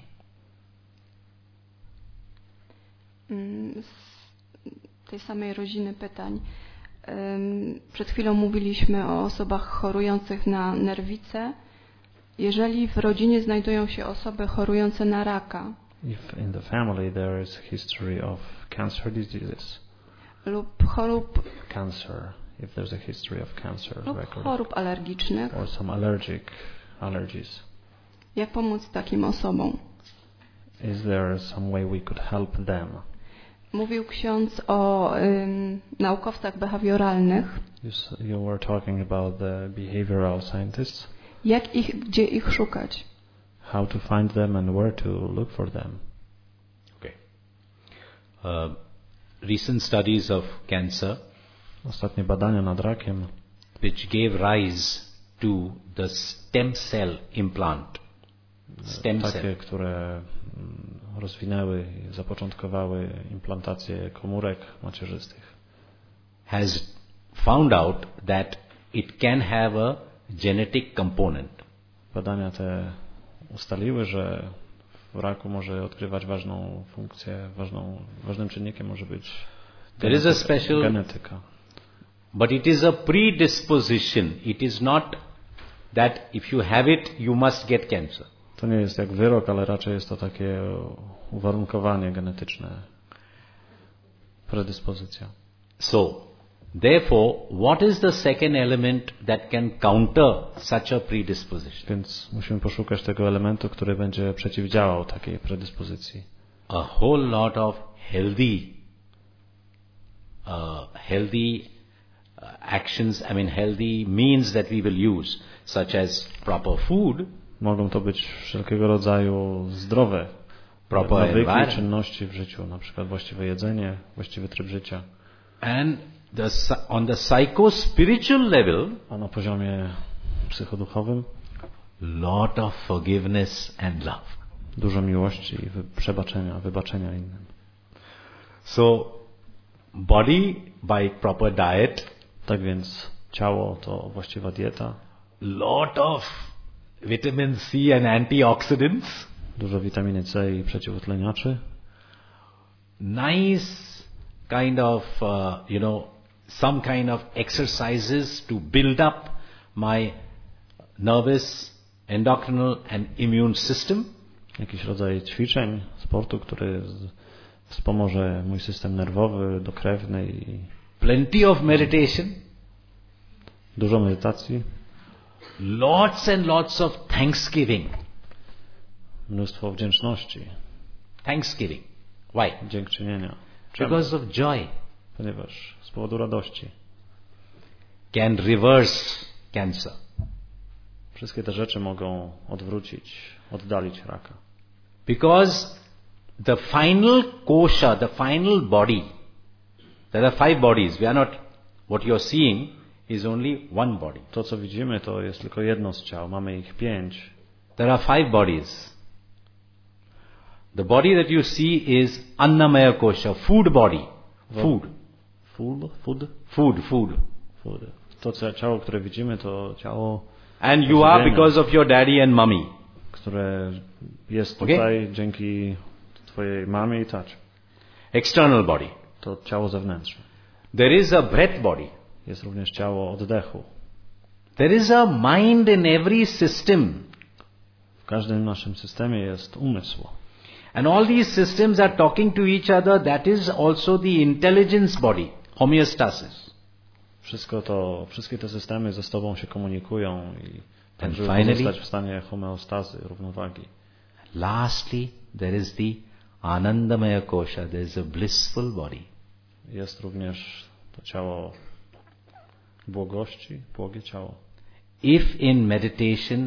Z tej samej rodziny pytań. Przed chwilą mówiliśmy o osobach chorujących na nerwice. Jeżeli w rodzinie znajdują się osoby chorujące na raka, If in the family there is a history of cancer diseases, lub chorób if there's a history of cancer lub chorób alergicznych, or some allergies, jak pomóc takim osobom? Is there some way we could help them? Mówił ksiądz o naukowcach behawioralnych. You were talking about the behavioral scientists. Gdzie ich szukać? How to find them and where to look for them. Okay. Recent studies of cancer, ostatnie badania nad rakiem, which gave rise to the stem cell implant. Takie, które rozwinęły i zapoczątkowały implantację komórek macierzystych, has found out that it can have a genetic component. Badania te ustaliły, że w raku może odgrywać ważną funkcję, ważnym czynnikiem może być genetyka. But it is a predisposition. It is not that if you have it, you must get cancer. To nie jest jak wyrok, ale raczej jest to takie uwarunkowanie genetyczne, predyspozycja. So, therefore, what is the second element that can counter such a predisposition? Więc musimy poszukać tego elementu, który będzie przeciwdziałał takiej predyspozycji. A whole lot of healthy actions, healthy means that we will use, such as proper food. Mogą to być wszelkiego rodzaju zdrowe proper nawyki, environment. czynności w życiu, na przykład właściwe jedzenie, właściwy tryb życia. And on the psycho-spiritual level, A na poziomie psychoduchowym lot of forgiveness and love. dużo miłości i przebaczenia, wybaczenia innym. So, body by proper diet, Tak więc ciało to właściwa dieta, lot of vitamin C and antioxidants, dużo witaminy C i przeciwutleniaczy, nice kind of, some kind of exercises to build up my nervous, endocrinal and immune system. jakiś rodzaj ćwiczeń, sportu, który wspomoże mój system nerwowy, dokrewny i Plenty of meditation, dużo medytacji, lots and lots of thanksgiving. mnóstwo wdzięczności, Thanksgiving. Why? dziękczynienia. Czemu? Because of joy Ponieważ z powodu radości. can reverse cancer. Wszystkie te rzeczy mogą odwrócić, oddalić raka. Because the final kosha, the final body, there are 5 bodies. We are not, what you are seeing is only one body. To, co widzimy, to jest tylko jedno z ciał. Mamy ich 5. There are 5 bodies. The body that you see is Annamaya kosha, food body. Food. Food. To ciało, które widzimy, to ciało, And you are because of your daddy and mommy. które jest Okay. tutaj dzięki twojej mamie i tacie. External body. To ciało zewnętrzne. There is a breath body. Jest również ciało oddechu. There is a mind in every system. W każdym naszym systemie jest umysł. And all these systems are talking to each other. That is also the intelligence body, homeostasis. Wszystkie te systemy ze sobą się komunikują i tak, And żeby finally- pozostać w stanie homeostazy, równowagi. Lastly, there is the Anandamaya kosha. There is a blissful body. Jest również to ciało błogie ciało. If in meditation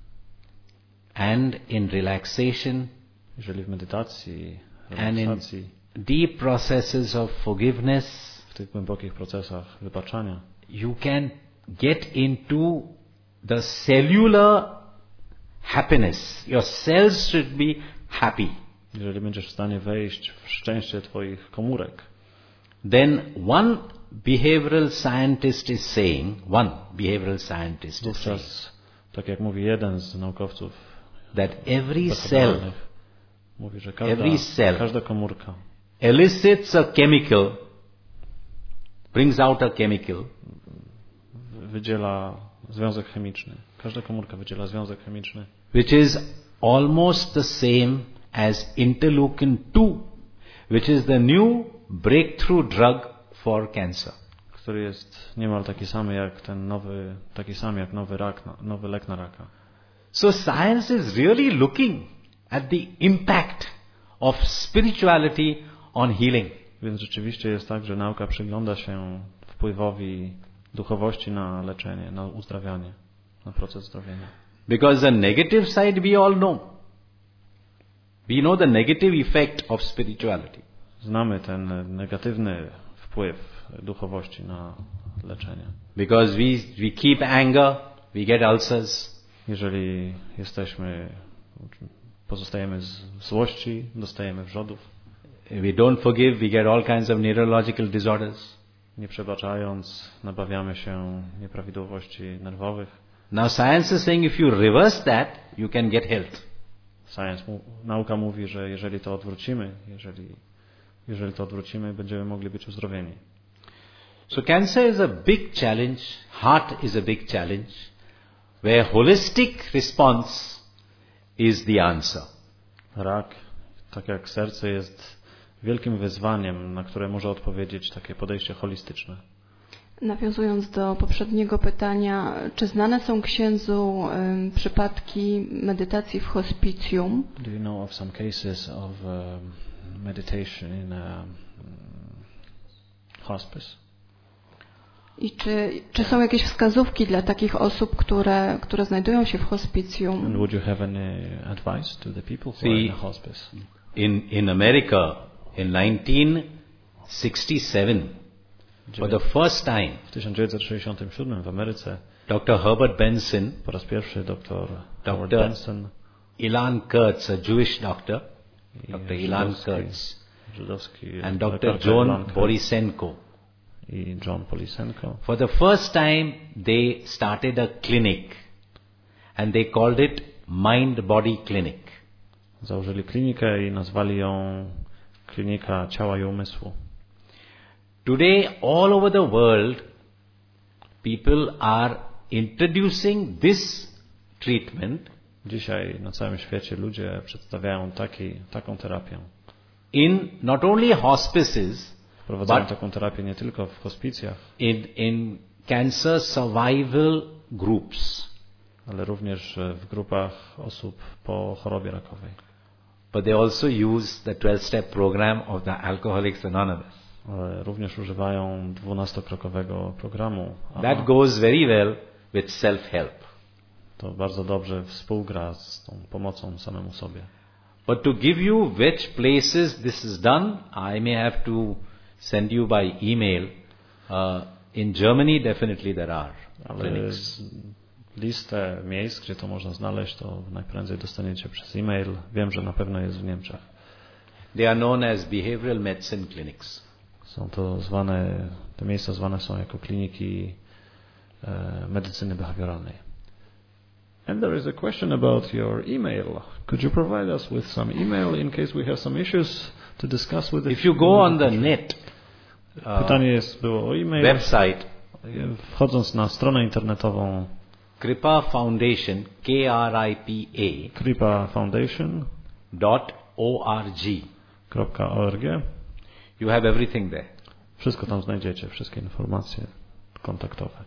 and in relaxation Jeżeli w medytacji, and in relaksacji, deep processes of forgiveness, w tych głębokich procesach wybaczania, you can get into the cellular happiness. Your cells should be happy. jeżeli będziesz w stanie wejść w szczęście twoich komórek, Then one behavioral scientist is saying, wówczas, tak jak mówi jeden z naukowców that every cell behawioralnych, mówi, że every cell każda komórka elicits a chemical, brings out a chemical, wydziela związek chemiczny. Każda komórka wydziela związek chemiczny, which is almost the same as interleukin 2, which is the new breakthrough drug for cancer. który jest niemal taki sam jak nowy lek na raka. So science is really looking at the impact of spirituality on healing. Więc rzeczywiście jest tak, że nauka przygląda się wpływowi duchowości na leczenie, na uzdrawianie, na proces zdrowienia. Because the negative side we all know. We know the negative effect of spirituality. Znamy ten negatywny wpływ duchowości na leczenie. Because we keep anger, we get ulcers. Jeżeli pozostajemy z złości, dostajemy wrzodów. We don't forgive, we get all kinds of neurological disorders. Nie przebaczając, nabawiamy się nieprawidłowości nerwowych. Now science is saying if you reverse that, you can get health. Nauka mówi, że jeżeli to odwrócimy, będziemy mogli być uzdrowieni. So cancer is a big challenge, heart is a big challenge, where holistic response is the answer. Rak, tak jak serce, jest wielkim wyzwaniem, na które może odpowiedzieć takie podejście holistyczne. Nawiązując do poprzedniego pytania, czy znane są księdzu przypadki medytacji w hospicjum? Do you know of some cases of meditation in a hospice? I czy są jakieś wskazówki dla takich osób, które znajdują się w hospicjum? And would you have any advice to the people who are in a hospice? in America in 1967, for the first time, W 1967 w Ameryce Dr. Herbert Benson, po raz pierwszy dr Howard Dr. Benson Ilan Kurtz, a Jewish doctor, i Dr. Ilan Kurtz, żydowski and Dr. lekarz John Ilan Kurtz Borisenko. i John Polisenko. For the first time, they started a clinic, and they called it Mind Body Clinic. Założyli klinikę i nazwali ją Klinika Ciała i Umysłu. Today, all over the world, people are introducing this treatment Dzisiaj na całym świecie ludzie przedstawiają taką terapię. in not only hospices, Wprowadzają but taką terapię nie tylko w hospicjach, in cancer survival groups. ale również w grupach osób po chorobie rakowej. But they also use the 12-step program of the Alcoholics Anonymous. Ale również używają 12-krokowego programu. That goes very well with self-help. To bardzo dobrze współgra z tą pomocą samemu sobie. But to give you which places this is done, I may have to send you by email. In Germany, definitely there are clinics. Listę miejsc, gdzie to można znaleźć, to najprędzej dostaniecie przez e-mail. Wiem, że na pewno jest w Niemczech. They are known as behavioral medicine clinics. Są to te miejsca zwane są jako kliniki medycyny behawioralnej. And there is a question about your email. Could you provide us with some email in case we have some issues to discuss with If you go on the net, Pytanie było o e-mail. website, Wchodząc na stronę internetową Kripa Foundation, KRIPA, Kripa Foundation .org, .org. you have everything there. Wszystko tam znajdziecie, wszystkie informacje kontaktowe.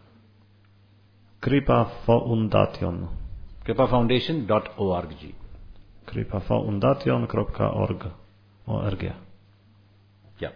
Kripa Foundation. KripaFoundation.org. kripafoundation.org. Yeah.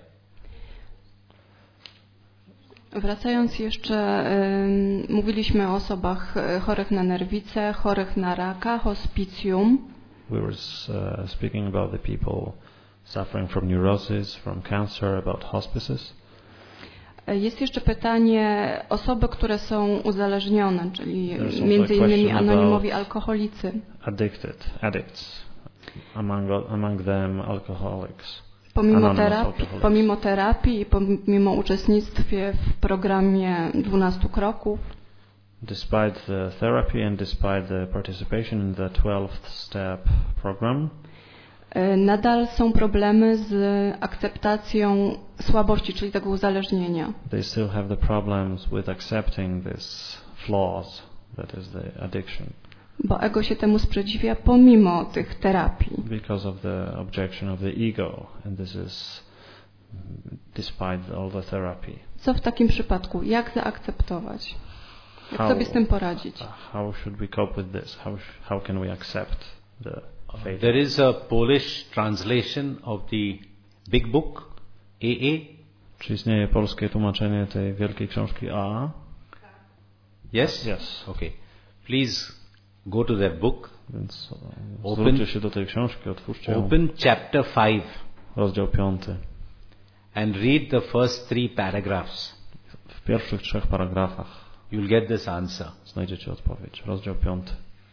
Wracając jeszcze, mówiliśmy o osobach chorych na nerwice, chorych na raka, hospicjum. We were speaking about the people suffering from neurosis, from cancer, about hospices. Jest jeszcze pytanie, osoby, które są uzależnione, czyli There's między also a innymi question anonimowi about alkoholicy. Addicts. Among them alcoholics. Pomimo terapii i pomimo uczestnictwie w programie 12 kroków. Despite the therapy and despite the participation in the 12th step program, nadal są problemy z akceptacją słabości, czyli tego uzależnienia. they still have the problems with accepting this flaws that is the addiction. Bo ego się temu sprzeciwia pomimo tych terapii. Because of the objection of the ego, and this is despite all the therapy. Co w takim przypadku? Jak zaakceptować? Jak sobie z tym poradzić? How should we cope with this? How can we accept the fate? There is a Polish translation of the big book, AA. Czy istnieje polskie tłumaczenie tej wielkiej książki AA? Yes? Yes. Okay. Please go to that book. Więc Open- zwróćcie się do tej książki, otwórzcie ją. Open chapter 5 Rozdział 5. and read the first 3 paragraphs. W pierwszych 3 paragrafach You'll get this answer. znajdziecie odpowiedź. Rozdział 5.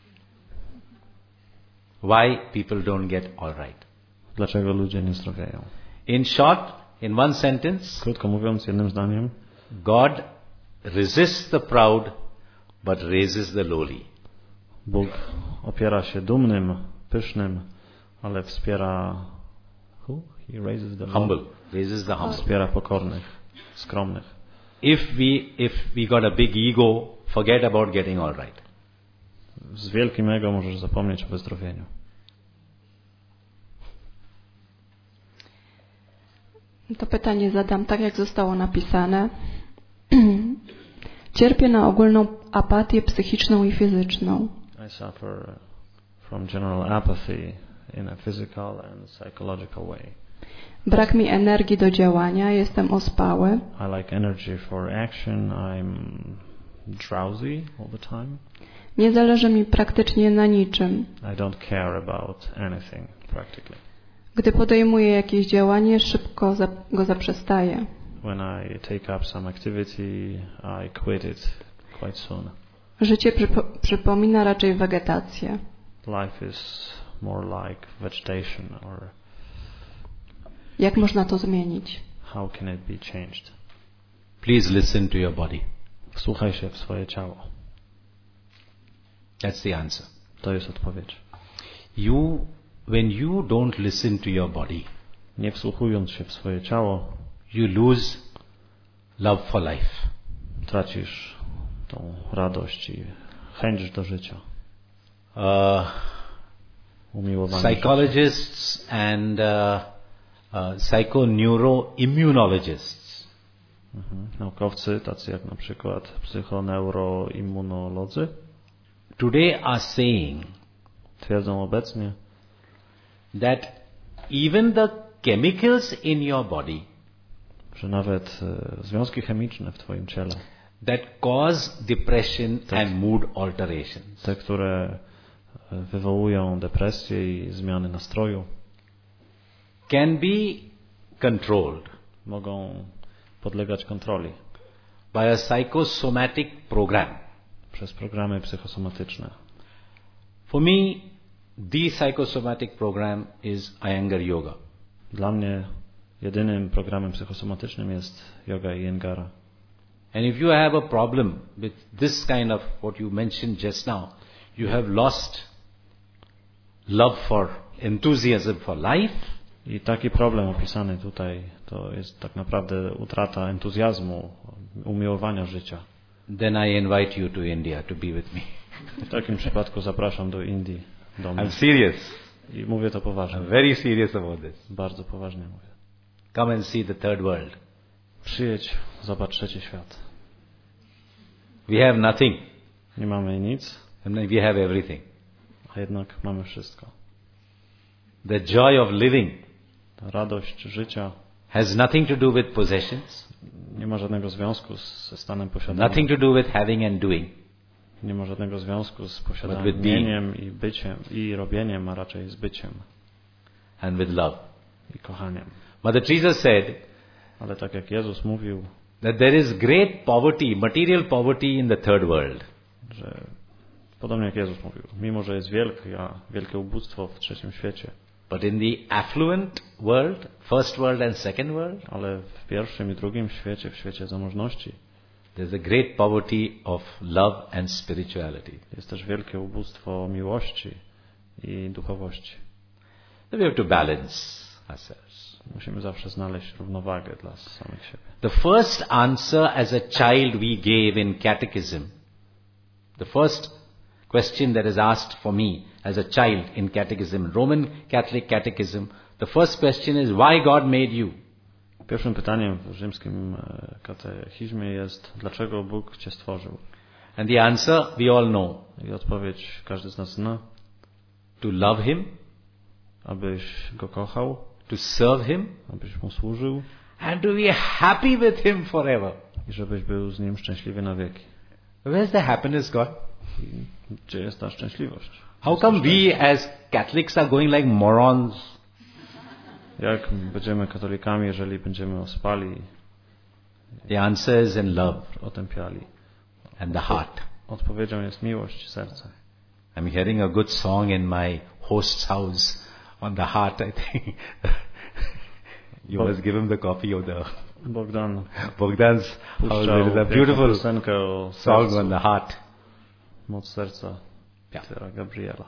Why people don't get all right. Dlaczego ludzie nie zdrowieją? In short, in one sentence, Krótko mówiąc, jednym zdaniem, God resists the proud but raises the lowly. Bóg opiera się dumnym, pysznym, ale wspiera who? He raises the Humble. Raises the humble. Wspiera pokornych, skromnych. If we got a big ego, forget about getting all right. Z wielkim ego możesz zapomnieć o wyzdrowieniu. To pytanie zadam tak, jak zostało napisane. Cierpię na ogólną apatię psychiczną i fizyczną. I suffer from general apathy in a physical and psychological way. Brak mi energii do działania, jestem ospały. I like energy for action. I'm drowsy all the time. Nie zależy mi praktycznie na niczym. I don't care about anything practically. Gdy podejmuję jakieś działanie, szybko go zaprzestaję. When I take up some activity, I quit it quite soon. Życie przypomina raczej wegetację. Life is more like vegetation, or Jak można to zmienić? how can it be changed? Please listen to your body. Wsłuchaj się w swoje ciało. That's the answer. To jest odpowiedź. When you don't listen to your body, Nie wsłuchując się w swoje ciało, you lose love for life. tracisz tą radość i chęć do życia. Umiłowanie życia. Psychologists and psychoneuroimmunologists Naukowcy, tacy jak na przykład psychoneuroimmunolodzy, today are saying twierdzą obecnie, that even the chemicals in your body że nawet związki chemiczne w twoim ciele, that cause depression and mood alterations, te, które wywołują depresję i zmiany nastroju, can be controlled mogą podlegać kontroli by a psychosomatic program. przez programy psychosomatyczne. For me, the psychosomatic program is Iyengar Yoga. Dla mnie jedynym programem psychosomatycznym jest yoga Iyengara. And if you have a problem with this kind of what you mentioned just now, you have lost love for, enthusiasm for life, I taki problem opisany tutaj to jest tak naprawdę utrata entuzjazmu, umiłowania życia. then I invite you to India to be with me. W takim przypadku zapraszam do Indii, do mnie. I'm serious. I mówię to poważnie. I'm very serious about this. Bardzo poważnie mówię. Come and see the third world. Przyjedź, zobacz trzeci świat. We have nothing, Nie mamy nic, and we have everything. a jednak mamy wszystko. The joy of living Ta radość życia has nothing to do with possessions, nie ma żadnego związku ze stanem posiadania. nothing to do with having and doing, Nie ma żadnego związku z But with posiadaniem i byciem, i robieniem, a raczej z byciem and with love. i kochaniem. Mother Teresa said Ale tak jak Jezus mówił, that there is great poverty, material poverty in the third world. że podobnie jak Jezus mówił, mimo że jest wielkie ubóstwo w trzecim świecie, But in the affluent world, first world and second world, ale w pierwszym i drugim świecie, w świecie zamożności, there's a great poverty of love and spirituality. jest też wielkie ubóstwo miłości i duchowości. So we have to balance ourselves. Musimy zawsze znaleźć równowagę dla samych siebie. The first answer as a child we gave in catechism, the first question that is asked for me as a child in catechism, Roman Catholic catechism, the first question is, why God made you? Pierwszym pytaniem w rzymskim katechizmie jest, dlaczego Bóg cię stworzył? And the answer we all know. I odpowiedź każdy z nas zna. To love Him, Abyś Go kochał, to serve Him, abyś Mu służył and to be happy with Him forever. i żebyś był z Nim szczęśliwy na wieki. Where's the happiness, God? I gdzie jest ta szczęśliwość? How come we as Catholics are going like morons? Jak będziemy katolikami, jeżeli będziemy ospali, The answer is in love otępiali? and the heart. Odpowiedzią jest miłość serca. I'm hearing a good song in my host's house on the heart, I think. You must give him the copy of the Bogdan's house. There is a beautiful piosenkę o song sercu, on the heart. moc serca Yeah. Petera Gabriela.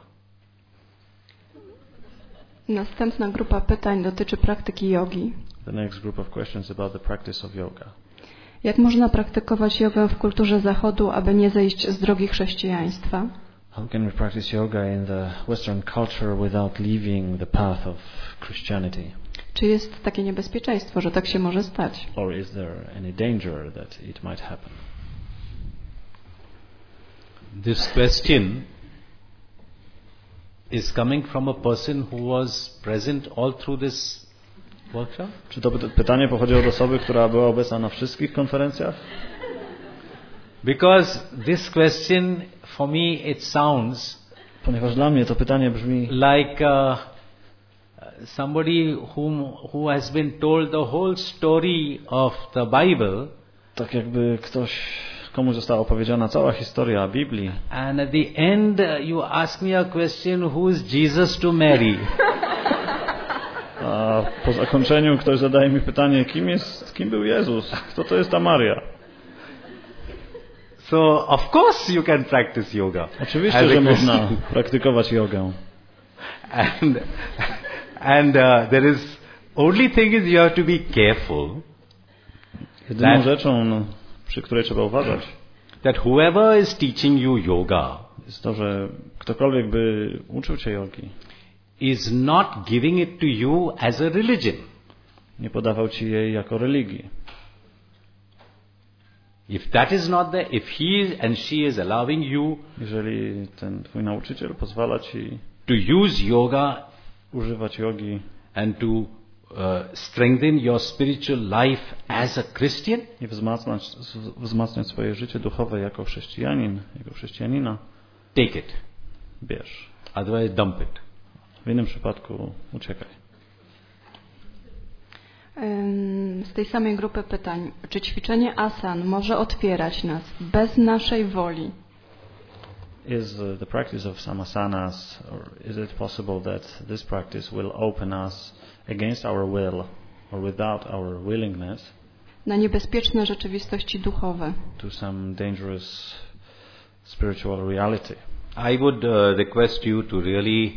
Następna grupa pytań dotyczy praktyki jogi. The next group of questions about the practice of yoga. Jak można praktykować jogę w kulturze Zachodu, aby nie zejść z drogi chrześcijaństwa? How can we practice yoga in the Western culture without leaving the path of Christianity? Czy jest takie niebezpieczeństwo, że tak się może stać? Or is there any danger that it might happen? This question is coming from a person who was present all through this workshop. Czy to pytanie pochodzi od osoby, która była obecna na wszystkich konferencjach? Because this question, for me, it sounds Ponieważ dla mnie to pytanie brzmi like somebody who has been told the whole story of the Bible, Tak jakby komuś została opowiedziana cała historia Biblii. and at the end you ask me a question, who is Jesus to Mary? A po zakończeniu ktoś zadaje mi pytanie, kim był Jezus? Kto to jest ta Maria? So of course you can practice yoga. Oczywiście, as a że Christian. można praktykować jogę. And there is only thing is you have to be careful Jedyną rzeczą, przy której trzeba uważać, that whoever is teaching you yoga jest to, że ktokolwiek by uczył cię jogi, is not giving it to you as a religion. nie podawał ci jej jako religii. If that is not there, if he and she is allowing you Jeżeli ten twój nauczyciel pozwala ci to use yoga używać jogi and to strengthen your spiritual life as a Christian, i wzmacniać swoje życie duchowe jako chrześcijanin, jako chrześcijanina, take it. bierz. Otherwise dump it. W innym przypadku uciekaj. Z tej samej grupy pytań. Czy ćwiczenie asan może otwierać nas bez naszej woli? Is the practice of samasanas, or is it possible that this practice will open us against our will or without our willingness Na niebezpieczne rzeczywistości duchowe? to some dangerous spiritual reality? I would request you to really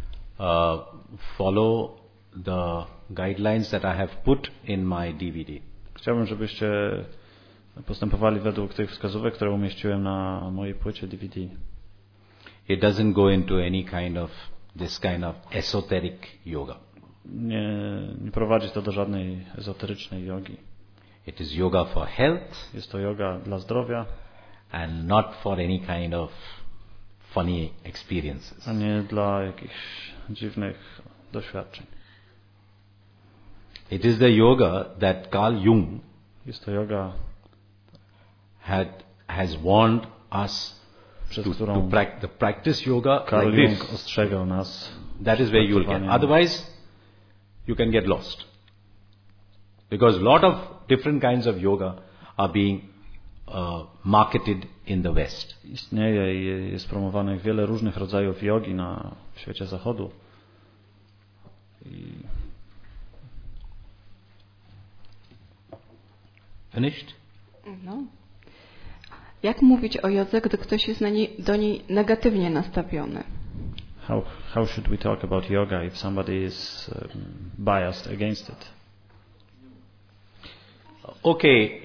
follow the guidelines that I have put in my DVD. Chciałbym, żebyście postępowali według tych wskazówek, które umieściłem na mojej płycie DVD. It doesn't go into any this kind of esoteric yoga. Nie prowadzi to do żadnej ezoterycznej jogi. It is yoga for health Jest to joga dla zdrowia, and not for any kind of funny experiences. a nie dla jakichś dziwnych doświadczeń. It is the yoga that Carl Jung Jest to joga, has warned us przez to którą practice yoga Carl like Jung this. ostrzegał nas. That is where you will get. Praktykowanie. Otherwise, you can get lost. Because a lot of different kinds of yoga are being marketed in the West. Istnieje i jest promowanych wiele różnych rodzajów jogi w świecie zachodu. Finished? No. Jak mówić o jodze, gdy ktoś jest do niej negatywnie nastawiony? How should we talk about yoga if somebody is biased against it? Okay,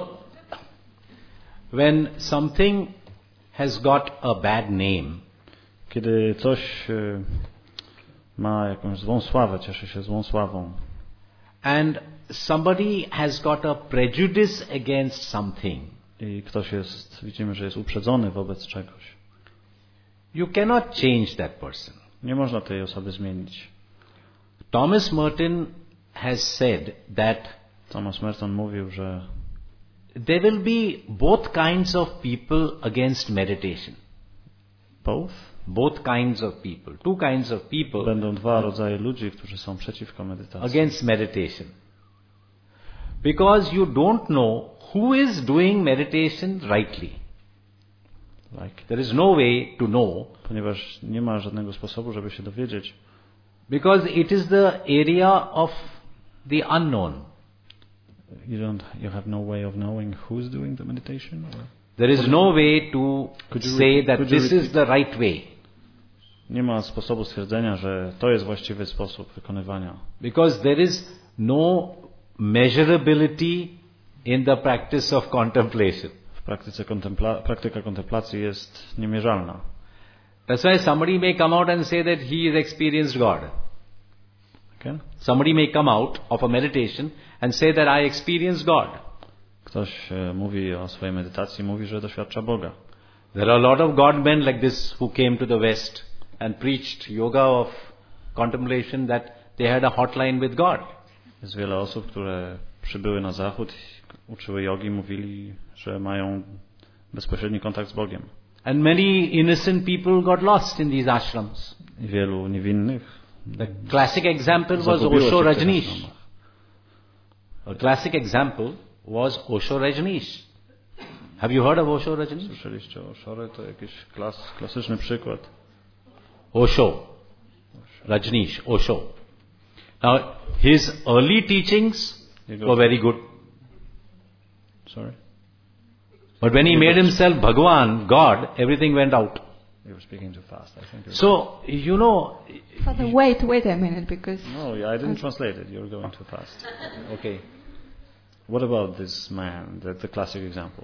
when something has got a bad name, Kiedy coś ma jakąś złą sławę, cieszy się złą sławą, and somebody has got a prejudice against something, i widzimy, że jest uprzedzony wobec czegoś, you cannot change that person. nie można tej osoby zmienić. Thomas Merton has said that Thomas Merton mówił, że there will be both kinds of people against meditation. Both kinds of people. Two kinds of people będą dwa rodzaje ludzi, którzy są przeciwko medytacji. against meditation. Because you don't know who is doing meditation rightly. There is no way to know. Ponieważ nie ma żadnego sposobu, żeby się dowiedzieć. Because it is the area of the unknown. You have no way of knowing who's doing the meditation? There is no way to say that this is the right way. Nie ma sposobu stwierdzenia, że to jest właściwy sposób wykonywania. Because there is no measurability in the practice of contemplation. W praktyka kontemplacji jest niemierzalna. That's why somebody may come out and say that he has experienced God. Okay? Somebody may come out of a meditation and say that I experienced God. Ktoś mówi o swojej medytacji, mówi, że doświadcza Boga. There are a lot of God men like this who came to the West and preached yoga of contemplation that they had a hotline with God. Jest wiele osób, które przybyły na zachód, uczyły jogi, mówili, że mają bezpośredni kontakt z Bogiem. And many innocent people got lost in these ashrams. I wielu niewinnych The classic example was zagubiło Osho się w tych Rajneesh. ashramach. A classic example was Osho Rajneesh. Have you heard of Osho Rajneesh? Słyszeliście o Osho? To jakiś klasyczny przykład. Osho. Rajneesh, Osho. Now, his early teachings were very good. Sorry? But when he made himself Bhagwan, God, everything went out. You were speaking too fast. I think. So, you know... Father, wait a minute, because... No, I didn't translate it. You're going too fast. Okay. What about this man, the classic example?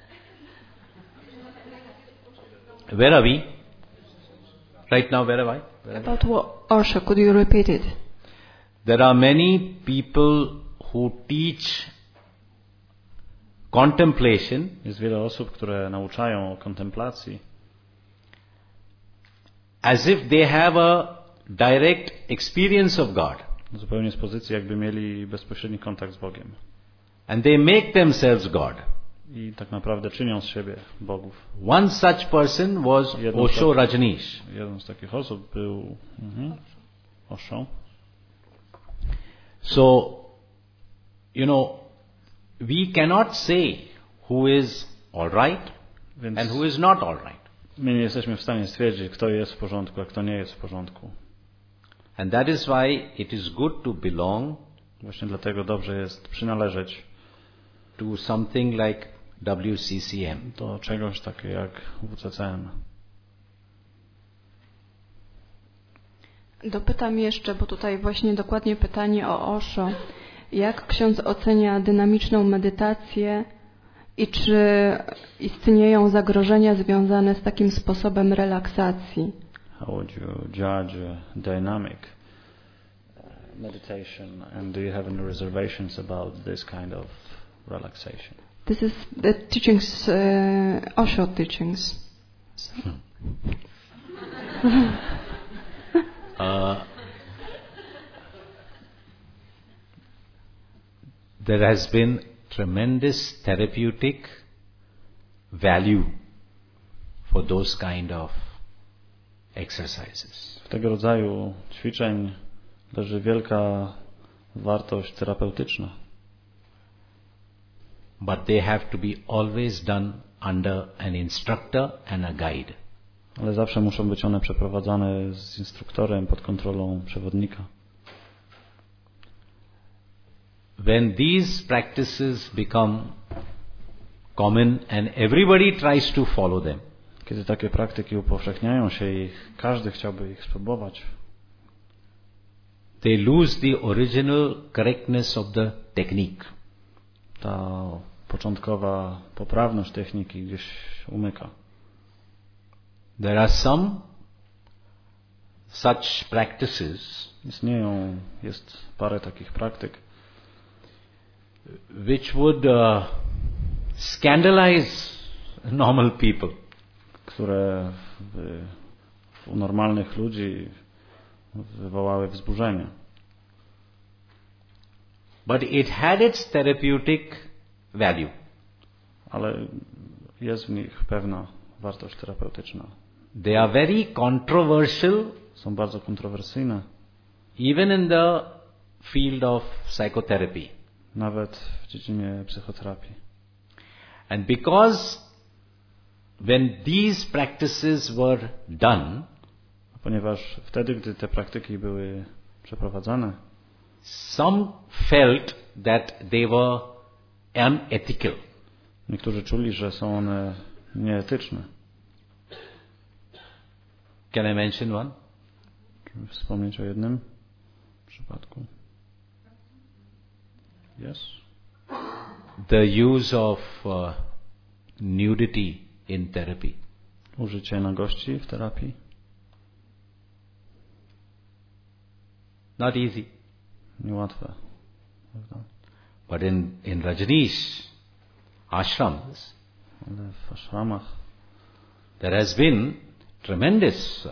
Where are we? Right now, where am I? About what, Osho, could you repeat it? There are many people who teach contemplation Jest wiele osób, które nauczają o kontemplacji, as if they have a direct experience of God. zupełnie z pozycji, jakby mieli bezpośredni kontakt z Bogiem. And they make themselves God. I tak naprawdę czynią z siebie bogów. One such person was Osho Rajneesh. Jeden z takich osób był Osho. So, you know, we cannot say who is all right Więc and who is not all right. my nie jesteśmy w stanie stwierdzić, kto jest w porządku, a kto nie jest w porządku. And that is why it is good to belong Właśnie dlatego dobrze jest przynależeć to something like WCCM. do czegoś takiego jak WCCM. Dopytam jeszcze, bo tutaj właśnie dokładnie pytanie o Osho. Jak ksiądz ocenia dynamiczną medytację i czy istnieją zagrożenia związane z takim sposobem relaksacji? How would you judge dynamic meditation, and do you have any reservations about this kind of relaxation? This is the teachings, Osho teachings. So. There has been tremendous therapeutic value for those kind of exercises. W tego rodzaju ćwiczeń leży wielka wartość terapeutyczna. But they have to be always done under an instructor and a guide. Ale zawsze muszą być one przeprowadzane z instruktorem pod kontrolą przewodnika. When these practices become common and everybody tries to follow them, Kiedy takie praktyki upowszechniają się i każdy chciałby ich spróbować, they lose the original correctness of the technique. ta początkowa poprawność techniki gdzieś umyka. There are some such practices Jest parę takich praktyk, which would scandalize normal people. które u normalnych ludzi wywołały wzburzenie. But it had its therapeutic value. Ale jest w nich pewna wartość terapeutyczna. They are very controversial Są bardzo kontrowersyjne, even in the field of psychotherapy. nawet w dziedzinie psychoterapii. And because when these practices were done, Ponieważ wtedy, gdy te praktyki były przeprowadzane, some felt that they were unethical. niektórzy czuli, że są one nieetyczne. Can I mention one? Czy wspomnieć o jednym przypadku? Yes? The use of nudity in therapy. Użycie nagości w terapii? Not easy. Niełatwe. Prawda? But in Rajneesh ashrams, Ale w ashramach there has been tremendous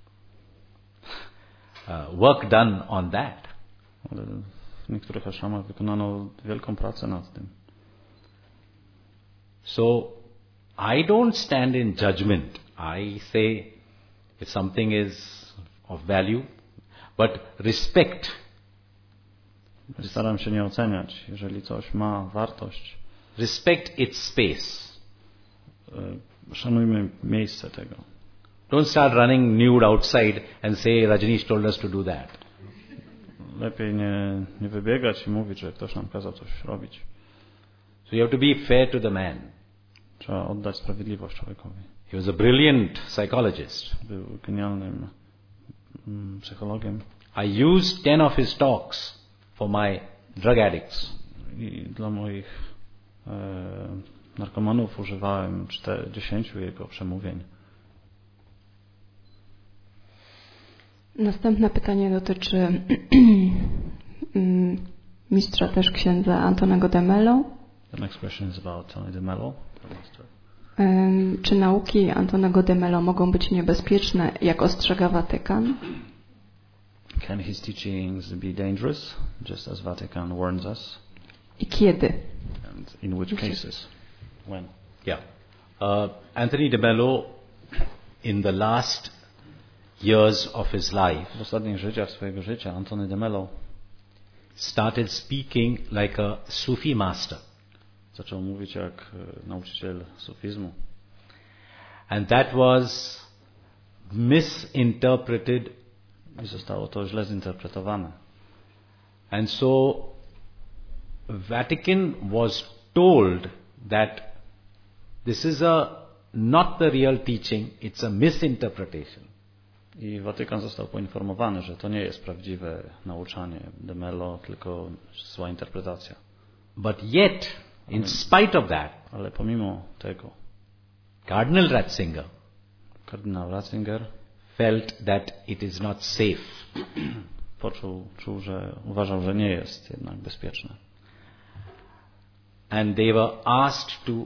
work done on that. Ale w niektórych ashramach wykonano wielką pracę nad tym. So I don't stand in judgment. I say if something is of value, but respect. Staram się nie oceniać. Jeżeli coś ma wartość, Respect its space. szanujmy miejsce tego. Don't start running nude outside and say Rajneesh told us to do that. Lepiej nie wybiegać i mówić, że ktoś nam kazał coś robić. So you have to be fair to the man. Trzeba oddać sprawiedliwość człowiekowi. He was a brilliant psychologist. Był genialnym psychologiem. I used 10 of his talks for my drug addicts. I dla moich narkomanów używałem 10 jego przemówień. Następne pytanie dotyczy mistrza też księdza Antonego de Mello. The next question is about Tony de Mello. Czy nauki Antonego de Mello mogą być niebezpieczne, jak ostrzega Watykan? Can his teachings be dangerous, just as Vatican warns us? I kiedy? And in which cases? When? Yeah. Anthony de Mello, in the last years of his life, W ostatnich życiach swojego życia Antony de Mello started speaking like a Sufi master. zaczął mówić jak nauczyciel sufizmu. And that was misinterpreted. I zostało to źle zinterpretowane. And so Vatican was told that this is not the real teaching, it's a misinterpretation. I Watykan został poinformowany, że to nie jest prawdziwe nauczanie de Mello, tylko zła interpretacja. But yet, in spite of that, Ale pomimo tego, Cardinal Ratzinger kardynał Ratzinger felt that it is not safe. uważał, że nie jest jednak bezpieczne. And they were asked to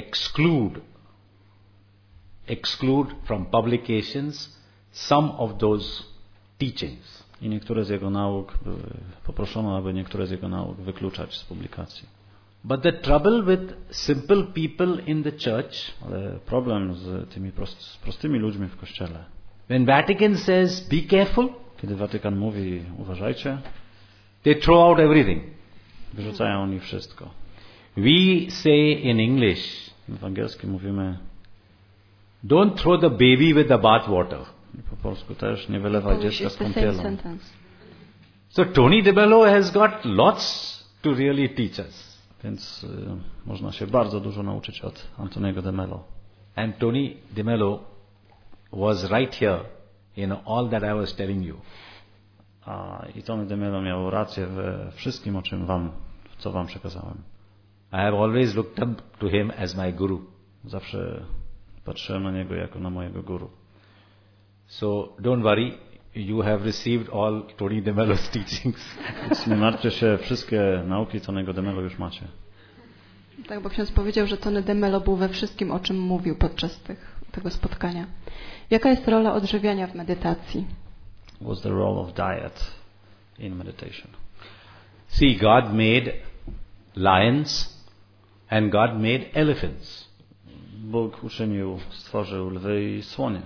exclude from publications some of those teachings. I niektóre z jego nauk poproszono, aby niektóre z jego nauk wykluczać z publikacji. But the trouble with simple people in the church, Ale problem z tymi prostymi ludźmi w Kościele, when Vatican says be careful, kiedy Watykan mówi uważajcie, they throw out everything. wyrzucają oni wszystko. We say in English, W angielskim mówimy, don't throw the baby with the bath water. i po polsku też, nie wylewaj dziecka z kąpielą. So Tony de Mello has got lots to really teach us. Więc można się bardzo dużo nauczyć od Antoniego de Mello. And Tony de Mello was right here in all that I was telling you. I Tony de Mello miał rację we wszystkim, co wam przekazałem. I have always looked up to him as my guru. Zawsze patrzyłem na niego jako na mojego guru. So don't worry, you have received all Tony de Mello's teachings. Więc nie martwcie się, wszystkie nauki Tonego de Mello już macie. Tak, bo ksiądz powiedział, że Tony de Mello był we wszystkim, o czym mówił podczas tego spotkania. Jaka jest rola odżywiania w medytacji? What's the role of diet in meditation? See, God made lions and God made elephants. Bóg stworzył lwy i słonie.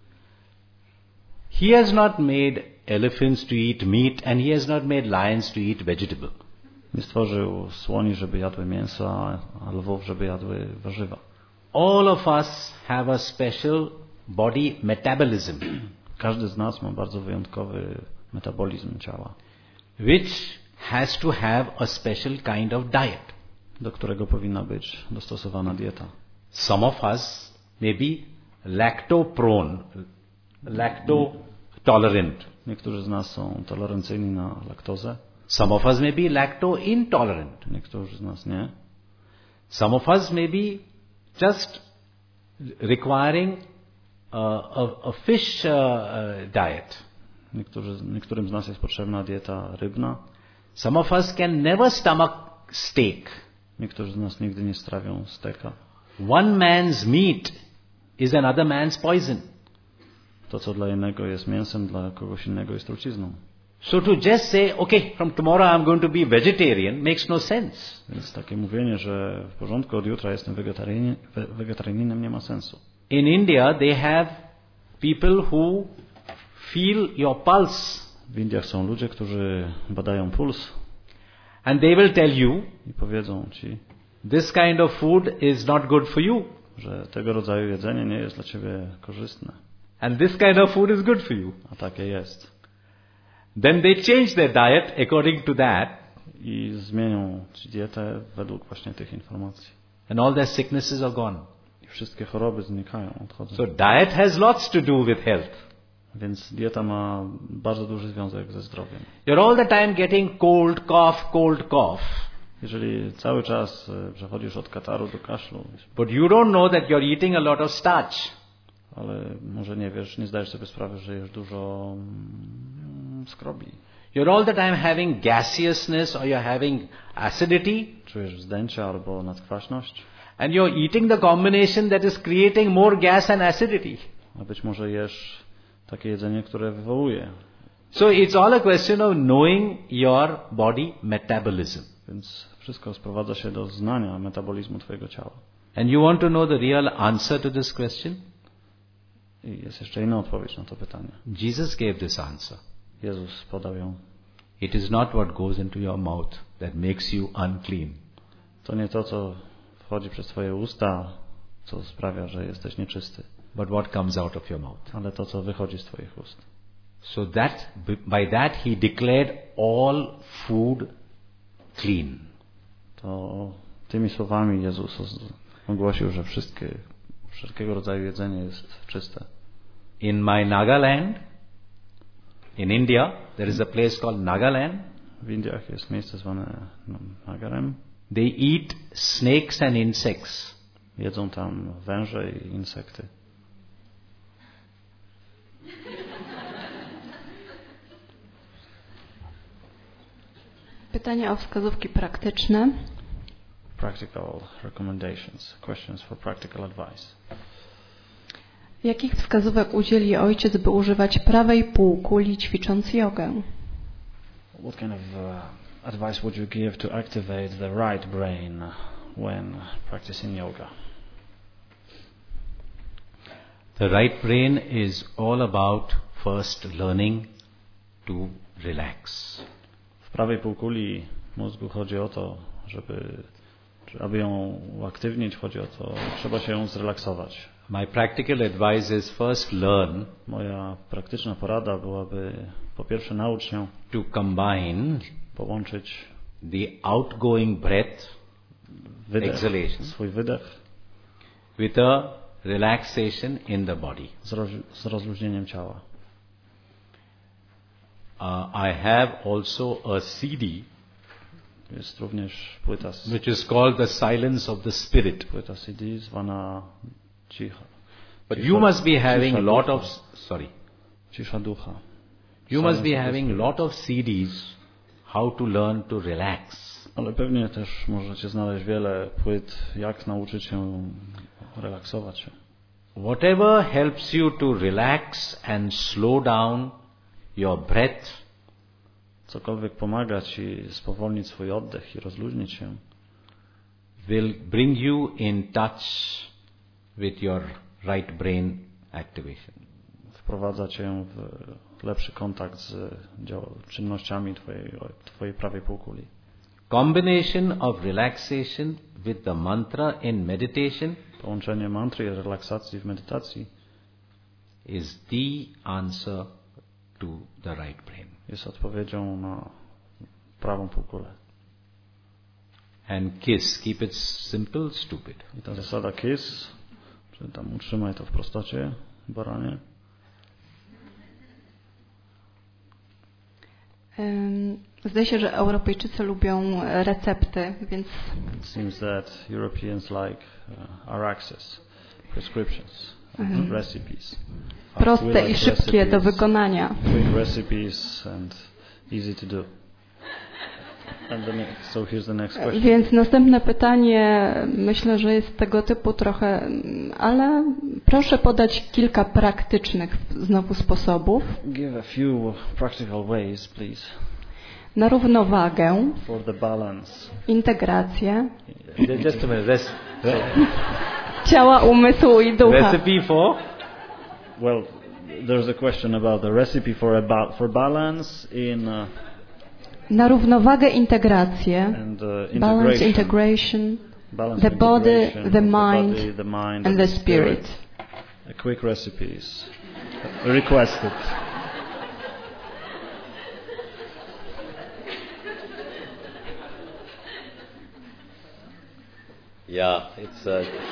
He has not made elephants to eat meat and he has not made lions to eat vegetable. Nie stworzył słoni, żeby jadły mięso, a lwów, żeby jadły warzywa. All of us have a special body metabolism, Każdy z nas ma bardzo wyjątkowy metabolizm ciała, which has to have a special kind of diet. do którego powinna być dostosowana dieta. Some of us may be lacto-tolerant. Niektórzy z nas są tolerancyjni na laktozę, Some of us may be lacto-intolerant. niektórzy z nas nie. Some of us may be just requiring a fish diet. Niektórym z nas jest potrzebna dieta rybna. Some of us can never stomach steak. Niektórzy z nas nigdy nie strawią steka. One man's meat is another man's poison. To, co dla jednego jest mięsem, dla kogoś innego jest trucizną. So to just say, okay, from tomorrow I'm going to be vegetarian makes no sense. Więc takie mówienie, że w porządku, od jutra jestem wegetarianinem, nie ma sensu. In India, they have people who feel your pulse. W Indiach są ludzie, którzy badają puls and they will tell you, i powiedzą ci, this kind of food is not good for you, że tego rodzaju jedzenie nie jest dla ciebie korzystne, and this kind of food is good for you. a takie jest. Then they change their diet according to that, I zmienią ci dietę według właśnie tych informacji. and all their sicknesses are gone. I wszystkie choroby znikają, odchodzą. So diet has lots to do with health. Więc dieta ma bardzo duży związek ze zdrowiem. You're all the time getting cold, cough. Jeżeli cały czas przechodzisz od kataru do kaszlu, But you don't know that you're eating a lot of starch. ale może nie wiesz, nie zdajesz sobie sprawy, że jesz dużo skrobi. You're all the time having gaseousness or you're having acidity, Czujesz wzdęcia albo nadkwaśność, and you're eating the combination that is creating more gas and acidity. a być może jesz takie jedzenie, które wywołuje. So it's all a question of knowing your body metabolism. Więc wszystko sprowadza się do znania metabolizmu twojego ciała. And you want to know the real answer to this question? I jest jeszcze inna odpowiedź na to pytanie. Jesus gave this answer. Jezus podał ją. It is not what goes into your mouth that makes you unclean. To nie to, co wchodzi przez twoje usta, co sprawia, że jesteś nieczysty, But what comes out of your mouth. ale to, co wychodzi z twoich ust. So that, by that he declared all food clean. To tymi słowami Jezus ogłosił, że wszelkiego rodzaju jedzenie jest czyste. In my Nagaland, in India, there is a place called Nagaland. W Indiach jest miejsce zwane Nagarem. They eat snakes and insects. Jedzą tam węże i insekty. Pytania o wskazówki praktyczne. Practical recommendations, questions for practical advice. Jakich wskazówek udzieli ojciec, by używać prawej półkuli ćwicząc jogę? What kind of advice would you give to activate the right brain when practicing yoga? The right brain is all about first learning to relax. W prawej półkuli mózgu chodzi o to, aby ją uaktywnić, chodzi o to, trzeba się ją zrelaksować. My practical advice is first learn Moja praktyczna porada byłaby po pierwsze naucz się to combine połączyć the outgoing breath, wydech, exhalation, swój wydech with a relaxation in the body. z rozluźnieniem ciała. I have also a CD Jest również płyta which is called The Silence of the Spirit. CD zwana But you must be having lot of Cisza ducha. You must be Silence of the having Spirit. lot of CDs how to learn to relax. Ale pewnie też możecie znaleźć wiele płyt, jak nauczyć się relaksować się. Whatever helps you to relax and slow down your breath Cokolwiek pomaga ci spowolnić swój oddech i rozluźnić się, will bring you in touch with your right brain activation. wprowadza cię w lepszy kontakt z czynnościami twojej prawej półkuli. Combination of relaxation with the mantra in meditation Połączenie mantry i relaksacji w medytacji is the answer to the right brain. jest odpowiedzią na prawą półkulę. And KISS, keep it simple, stupid. I ta zasada KISS, czyli tam utrzymaj to w prostocie, baranie. Zdaje się, że Europejczycy lubią recepty, więc It seems that Europeans like our access, prescriptions, recipes. proste We like i szybkie do recipes, wykonania. quick recipes and easy to do. And so here's the next question. Więc następne pytanie, myślę, że jest tego typu trochę, ale proszę podać kilka praktycznych znowu sposobów Give a few practical ways, please, na równowagę, for the balance. integrację Just a minute. ciała, umysłu i ducha. Recipe for? Well, There's a question about the recipe for balance in Na równowagę, integrację, and balance, integration, balance the body, integration the of mind, the body, the mind and the spirit. A quick recipe is requested. Yeah, it's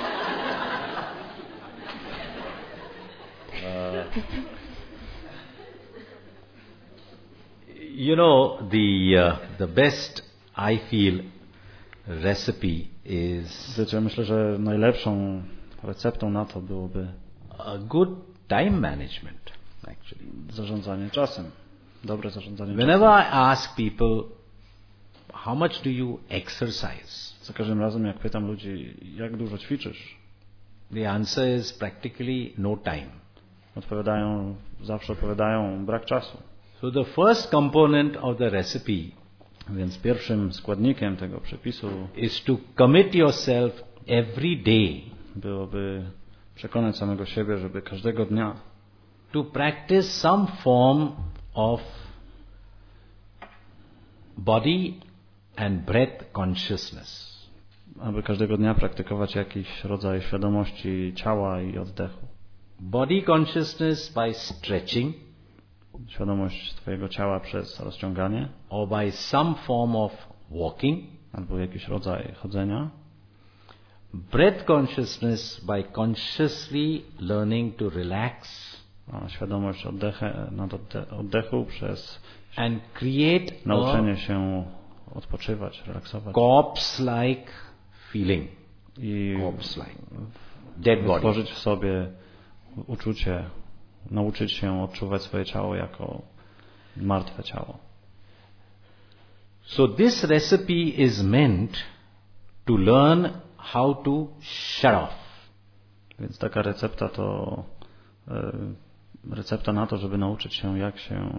you know, the best I feel recipe is Wiecie, myślę, że najlepszą receptą na to byłoby a good time management, actually. zarządzanie czasem. Dobre zarządzanie Whenever czasem. I ask people, how much do you exercise? Za każdym razem, jak pytam ludzi, jak dużo ćwiczysz, The answer is practically no time. zawsze odpowiadają brak czasu. So the first component of the recipe Więc pierwszym składnikiem tego przepisu is to commit yourself every day byłoby przekonać samego siebie, żeby każdego dnia to practice some form of body and breath consciousness. aby każdego dnia praktykować jakiś rodzaj świadomości ciała i oddechu. Body consciousness by stretching Świadomość twojego ciała przez rozciąganie or by some form of walking. albo jakiś rodzaj chodzenia. Breath consciousness by consciously learning to relax A świadomość oddechu przez and create nauczenie a się odpoczywać, relaksować corpse-like feeling. i Corpse-like. Dead body. wytworzyć w sobie uczucie, nauczyć się odczuwać swoje ciało jako martwe ciało. So this recipe is meant to learn how to shut off. Więc taka recepta to recepta na to, żeby nauczyć się jak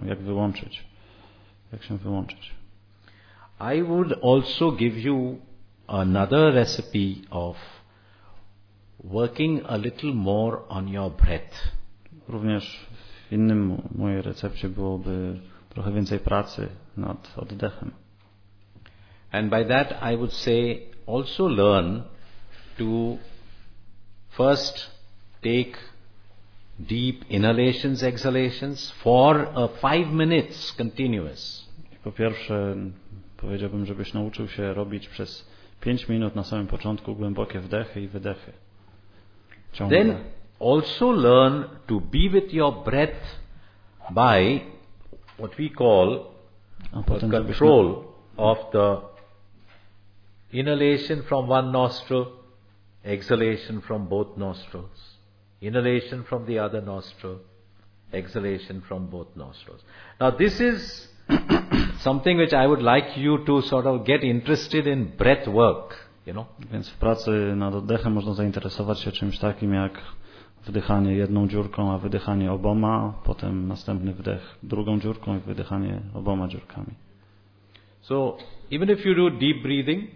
się wyłączyć. I would also give you another recipe of working a little more on your breath. Również w innym mojej recepcie byłoby trochę więcej pracy nad oddechem. And by that I would say also learn to first take deep inhalations, exhalations for 5 minutes continuous. Po pierwsze powiedziałbym, żebyś nauczył się robić przez 5 minut na samym początku głębokie wdechy i wydechy. Ciągle. Then also learn to be with your breath by what we call A potem control of the inhalation from one nostril, exhalation from both nostrils, inhalation from the other nostril, exhalation from both nostrils. Now this is something which I would like you to sort of get interested in breath work, you know. Więc w pracy nad oddechem można zainteresować się czymś takim jak wdychanie jedną dziurką, a wydychanie oboma, potem następny wdech drugą dziurką i wydychanie oboma dziurkami. So even if you do deep breathing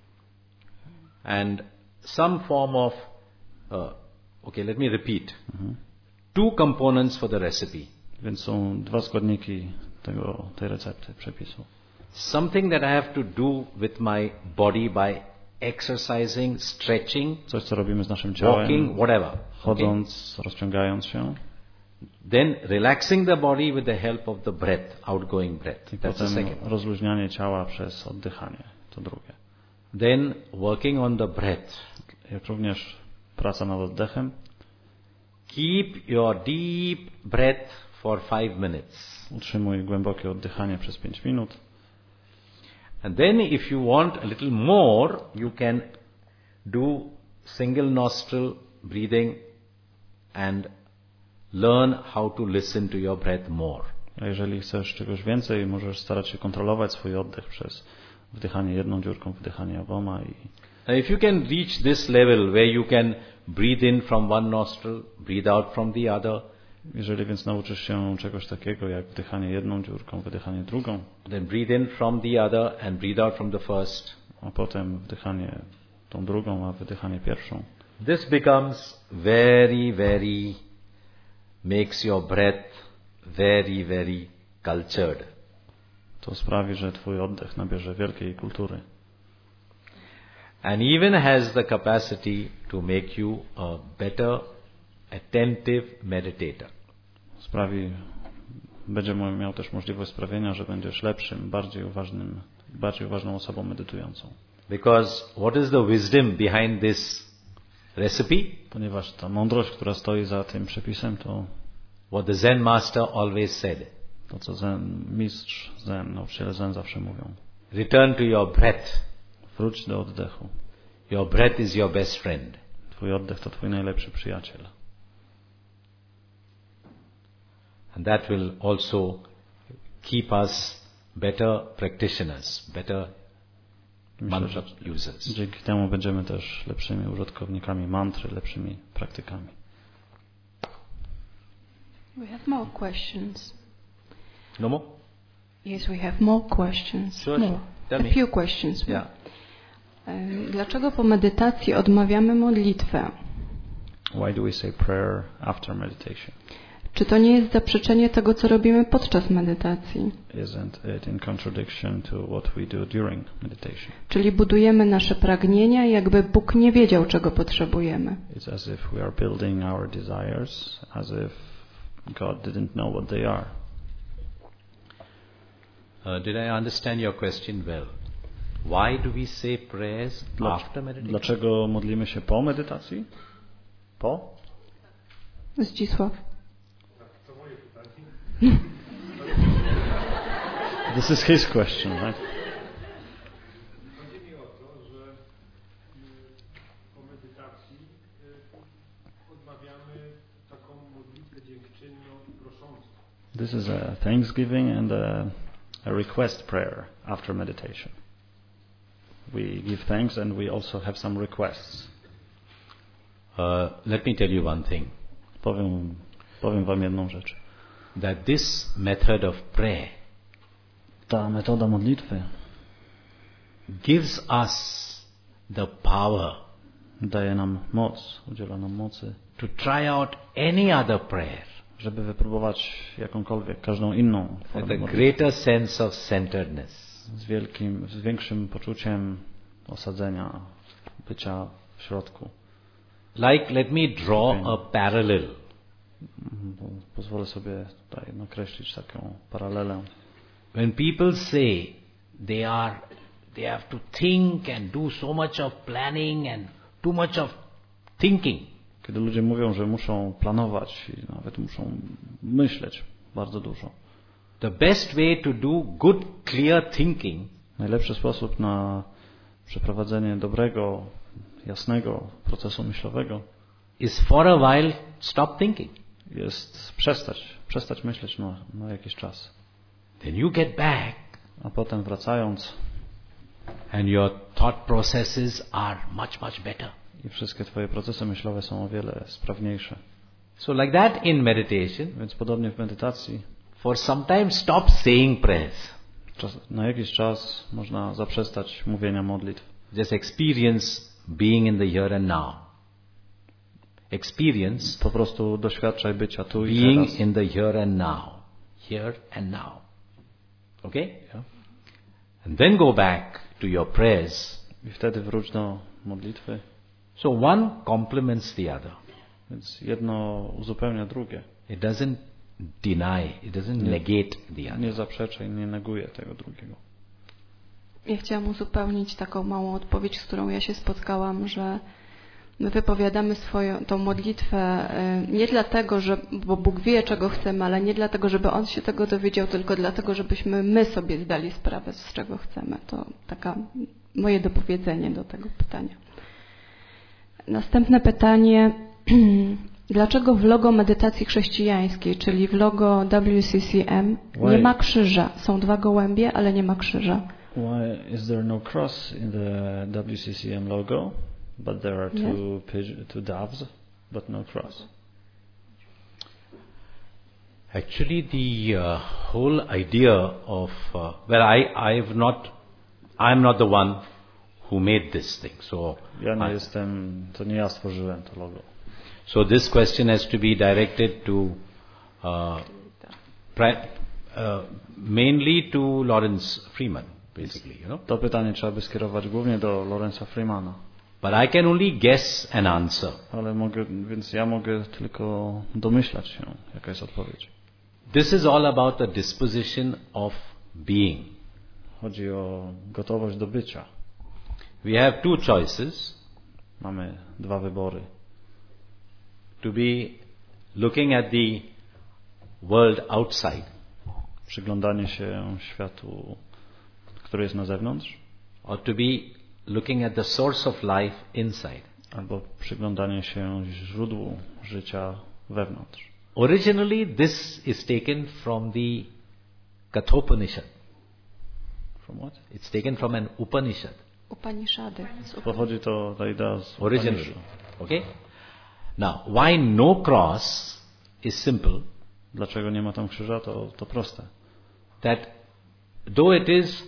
and some form of, okay, let me repeat, 2 components for the recipe. Więc są 2 składniki tej recepty, przepisu. Something that I have to do with my body by exercising, stretching, Coś, co robimy z naszym ciałem, walking, whatever. chodząc, rozciągając się. Then relaxing the body with the help of the breath, outgoing breath. I That's the potem second. rozluźnianie ciała przez oddychanie. To drugie. Then working on the breath. Jak również praca nad oddechem. Keep your deep breath for 5 minutes. Utrzymuj głębokie oddychanie przez 5 minut. And then if you want a little more, you can do single nostril breathing and learn how to listen to your breath more. A jeżeli chcesz czegoś więcej, możesz starać się kontrolować swój oddech przez wdychanie jedną dziurką, wdychanie oboma. Now if you can reach this level where you can breathe in from one nostril, breathe out from the other, Jeżeli więc nauczysz się czegoś takiego jak wdychanie jedną dziurką, wydychanie drugą, then breathe in from the other and breathe out from the first, a potem wdychanie tą drugą, a wydychanie pierwszą, this becomes very, very makes your breath very, very cultured. To sprawi, że twój oddech nabierze wielkiej kultury. And even has the capacity to make you a better, attentive meditator. Będzie miał też możliwość sprawienia, że będziesz lepszym, bardziej uważną osobą medytującą. Because what is the wisdom behind this recipe? Ponieważ ta mądrość, która stoi za tym przepisem, to what the Zen master always said. To, co mistrz Zen, nauczyciele Zen zawsze mówią. Return to your breath. Wróć do oddechu. Your breath is your best friend. Twój oddech to twój najlepszy przyjaciel. And that will also keep us better practitioners, better mantra users. Dzięki temu będziemy też lepszymi użytkownikami mantry, lepszymi praktykami. We have more questions. No more? Yes, we have more questions. Sure, more. sure. Tell A me. few questions. Yeah. Dlaczego po medytacji odmawiamy modlitwę? Why do we say prayer after meditation? Czy to nie jest zaprzeczenie tego, co robimy podczas medytacji? Isn't it in contradiction to what we do during meditation? Czyli budujemy nasze pragnienia, jakby Bóg nie wiedział, czego potrzebujemy. It's as if we are building our desires, as if God didn't know what they are. Did I understand your question well? Why do we say prayers after meditation? Dlaczego modlimy się po medytacji? Po? Zdzisław. This is his question, right? Chodzi mi o to, że po medytacji odmawiamy taką modlitwę dziękczynną i proszącą. This is a thanksgiving and a request prayer after meditation. We give thanks and we also have some requests. Let me tell you one thing. Powiem wam jedną rzecz. That this method of prayer Ta metoda modlitwy gives us the power daje nam moc, udziela nam mocy, to try out any other prayer żeby wypróbować każdą inną with formę a modlitwy greater sense of centeredness. z większym poczuciem osadzenia, bycia w środku. Like, let me draw a parallel. Pozwolę sobie tutaj nakreślić taką paralelę. When people say they have to think and do so much of planning and too much of thinking, Kiedy ludzie mówią, że muszą planować i nawet muszą myśleć bardzo dużo. the best way to do good, clear thinking Najlepszy sposób na przeprowadzenie dobrego, jasnego procesu myślowego is for a while stop thinking. jest przestać myśleć na jakiś czas. Then you get back A potem wracając and your thought processes are much, much better. i wszystkie twoje procesy myślowe są o wiele sprawniejsze. So like that in meditation, Więc podobnie w medytacji for some time stop saying prayers. na jakiś czas można zaprzestać mówienia modlitw. Just experience being in the here and now. Experience Po prostu doświadczaj bycia tu i being teraz. in the here and now. Here and now. Okay? Yeah. And then go back to your prayers. I wtedy wróć do modlitwy. So one complements the other. Więc jedno uzupełnia drugie. It doesn't deny, it doesn't negate the other. Nie zaprzecza i nie neguje tego drugiego. Ja chciałam uzupełnić taką małą odpowiedź, z którą ja się spotkałam, że my wypowiadamy tą modlitwę nie dlatego, bo Bóg wie, czego chcemy, ale nie dlatego, żeby On się tego dowiedział, tylko dlatego, żebyśmy my sobie zdali sprawę, z czego chcemy. To taka moje dopowiedzenie do tego pytania. Następne pytanie. Dlaczego w logo medytacji chrześcijańskiej, czyli w logo WCCM, nie ma krzyża? Są 2 gołębie, ale nie ma krzyża. Why is there no cross in the WCCM logo, but there are two doves, but no cross? Actually, the whole idea of I'm not the one who made this thing. So To nie ja stworzyłem to logo. So this question has to be directed to mainly to Lawrence Freeman, basically, To pytanie trzeba by skierować głównie do Lawrence'a Freemana. But I can only guess an answer. Ale więc ja mogę tylko domyślać się, jaka jest odpowiedź. This is all about the disposition of being. Chodzi o gotowość do bycia. We have two choices. Mamy dwa wybory. To be looking at the world outside. Przyglądanie się światu, który jest na zewnątrz. Or to be looking at the source of life inside. Albo przyglądanie się źródłu życia wewnątrz. Originally this is taken from the Kathopanishad. From what? It's taken from an Upanishad. Upanishady. Pochodzi to ta idea z Originally. Upanishad. Okay? Now, why no cross is simple. Dlaczego nie ma tam krzyża? To proste. That though it is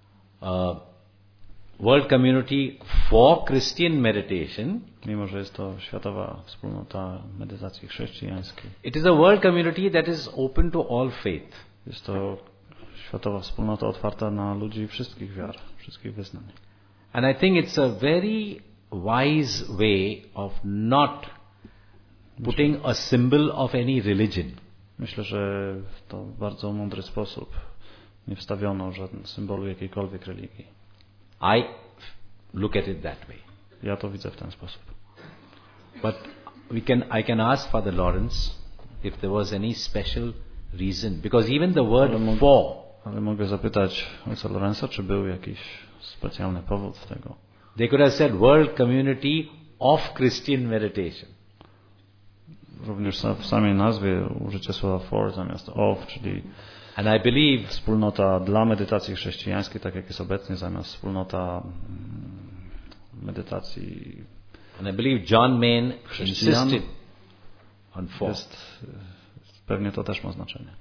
world community for Christian meditation, Mimo że jest to światowa wspólnota medytacji chrześcijańskiej. it is a world community that is open to all faith. Jest to światowa wspólnota otwarta na ludzi wszystkich wiar, wszystkich wyznań. And I think it's a very wise way of not putting a symbol of any religion. Myślę, że to bardzo mądry sposób. Nie wstawiono żadnego symbolu jakiejkolwiek religii. I look at it that way. Ja to widzę w ten sposób. But I can ask Father Lawrence if there was any special reason, because even the word for. Ale mogę zapytać ojca Lorenza, czy był jakiś specjalny powód tego. They could have said World Community of Christian Meditation. Również w samej nazwie użycie słowa for zamiast of, czyli And I believe wspólnota dla medytacji chrześcijańskiej, tak jak jest obecnie, zamiast wspólnota medytacji John Main chrześcijan, insisted on for. Pewnie to też ma znaczenie.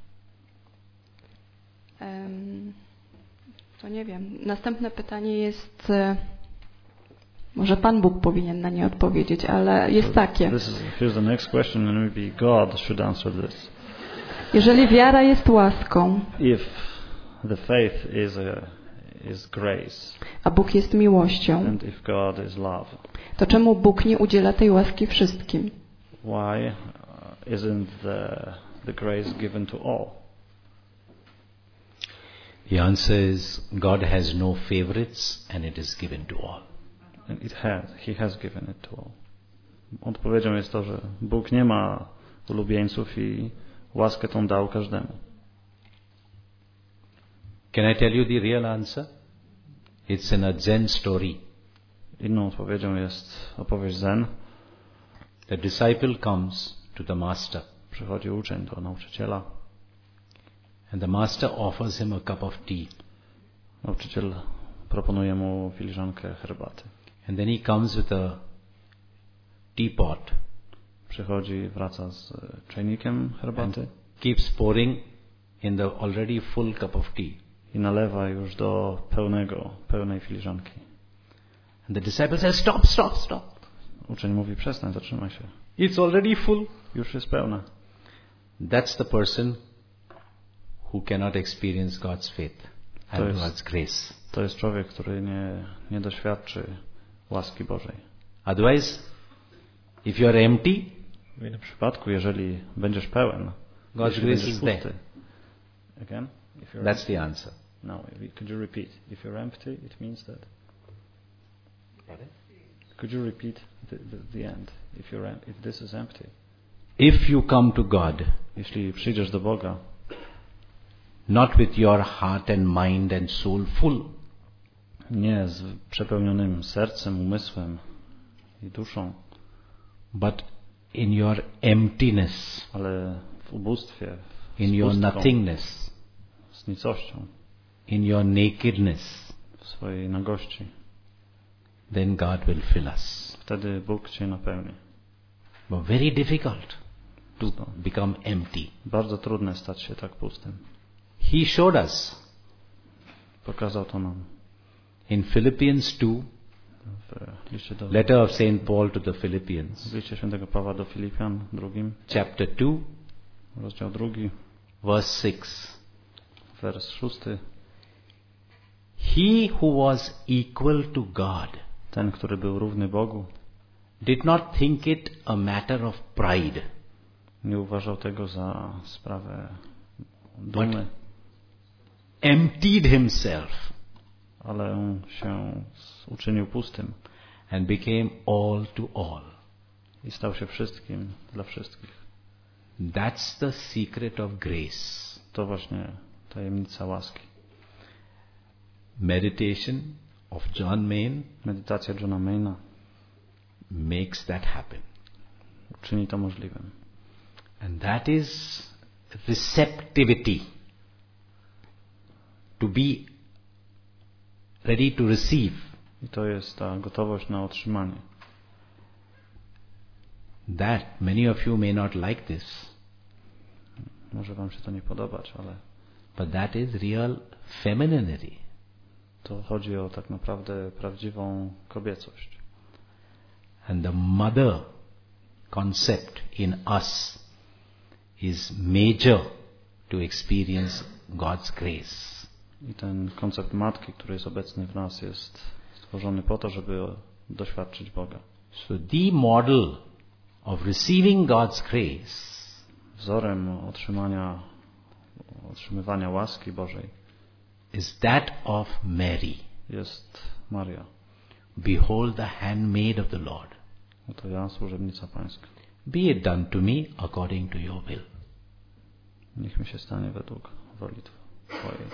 To nie wiem. Następne pytanie jest, może Pan Bóg powinien na nie odpowiedzieć, ale jest takie. Here's the next question and maybe God should answer this. Jeżeli wiara jest łaską, If the faith is grace a Bóg jest miłością, and if God is love, to czemu Bóg nie udziela tej łaski wszystkim? why isn't the grace given to all? The answer is God has no favorites and it is given to all. And He has given it to all. Odpowiedzią jest to, że Bóg nie ma ulubieńców i łaskę tą dał każdemu. Can I tell you the real answer? It's in a Zen story. Inną odpowiedzią jest opowieść Zen. The disciple comes to the master. Przychodzi uczeń do nauczyciela. And the master offers him a cup of tea. Nauczyciel proponuje mu filiżankę herbaty. And then he comes with a teapot. Przychodzi, wraca z czajnikiem herbaty. And keeps pouring in the already full cup of tea. I nalewa już do pełnej filiżanki. And the disciple says, stop, stop, stop. Uczeń mówi, przestań, zatrzymaj się. It's already full. Już jest pełna. That's the person who cannot experience God's faith and God's grace. To jest człowiek, który nie doświadczy łaski Bożej. Otherwise, if you are empty, W innym przypadku, jeżeli będziesz pełen, God's grace is there. Again? That's the answer. No, could you repeat? If you're empty, it means that. Could you repeat the end? If this is empty. If you come to God, Jeśli przyjdziesz do Boga, not with your heart and mind and soul full, nie z przepełnionym sercem, umysłem i duszą, but in your emptiness, ale w ubóstwie, in your nothingness, z nicością, in your nakedness, w swojej nagości, then God will fill us. wtedy Bóg Cię napełni. But very difficult to become empty. Bardzo trudne stać się tak pustym. He showed us Pokazał to nam in Philippians 2, w liście do letter of St. Paul to the Philippians, w liście świętego Pawła do Filipian, 2, chapter 2, rozdział 2, verse 6. wers 6. He who was equal to God Ten, który był równy Bogu, did not think it a matter of pride, nie uważał tego za sprawę dumy, emptied himself ale się uczynił pustym and became all to all. i stał się wszystkim dla wszystkich. That's the secret of grace. To właśnie tajemnica łaski. Meditation of John Main Medytacja Johna Mayna makes that happen. czyni to możliwym. And that is receptivity. To be ready to receive. I to jest ta gotowość na otrzymanie. That many of you may not like this, Może wam się to nie podobać, ale but that is real femininity. to chodzi o tak naprawdę prawdziwą kobiecość. And the mother concept in us is major to experience God's grace. I ten koncept matki, który jest obecny w nas, jest stworzony po to, żeby doświadczyć Boga. So the model of receiving God's grace Wzorem otrzymywania łaski Bożej is that of Mary. jest Maria. Behold the handmaid of the Lord. Oto ja, służebnica Pańska. Be it done to me according to your will. Niech mi się stanie według woli Twojej.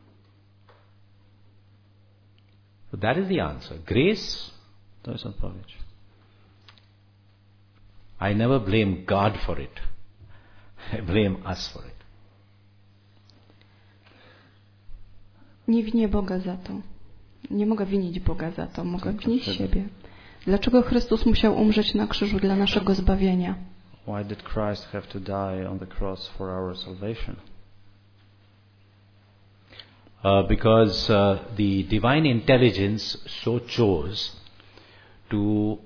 So that is the answer. Grace, To jest odpowiedź. I never blame God for it. I blame us for it. Nie winię Boga za to. Nie mogę winić Boga za to. Mogę winić wtedy- siebie. Dlaczego Chrystus musiał umrzeć na krzyżu dla naszego zbawienia? Why did Christ have to die on the cross for our salvation? Because the divine intelligence so chose to,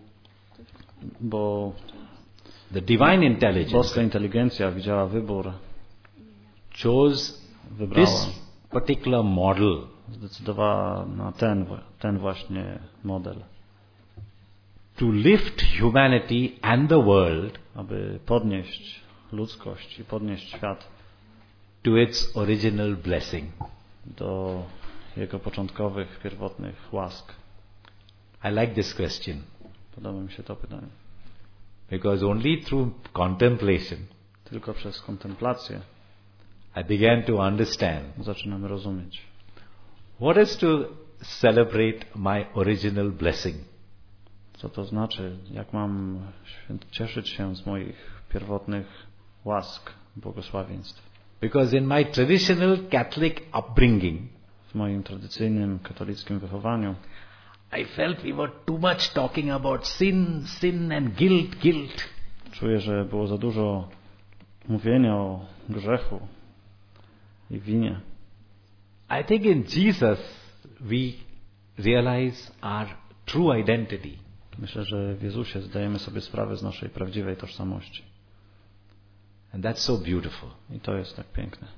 Bo the divine intelligence boska inteligencja widziała wybór, chose wybrała, this particular model zdecydowała na ten właśnie model, to lift humanity and the world aby podnieść ludzkość i podnieść świat to its original blessing. do jego początkowych, pierwotnych łask. I like this question Podoba mi się to pytanie. because only through contemplation Tylko przez kontemplację I began to understand zaczynamy rozumieć, what is to celebrate my original blessing. co to znaczy, jak mam cieszyć się z moich pierwotnych łask, błogosławieństw. Because in my traditional Catholic upbringing, W moim tradycyjnym katolickim wychowaniu I felt we were too much talking about sin and guilt. czuję, że było za dużo mówienia o grzechu i winie. I think in Jesus we realize our true identity. Myślę, że w Jezusie zdajemy sobie sprawę z naszej prawdziwej tożsamości. And that's so beautiful. I to jest tak piękne.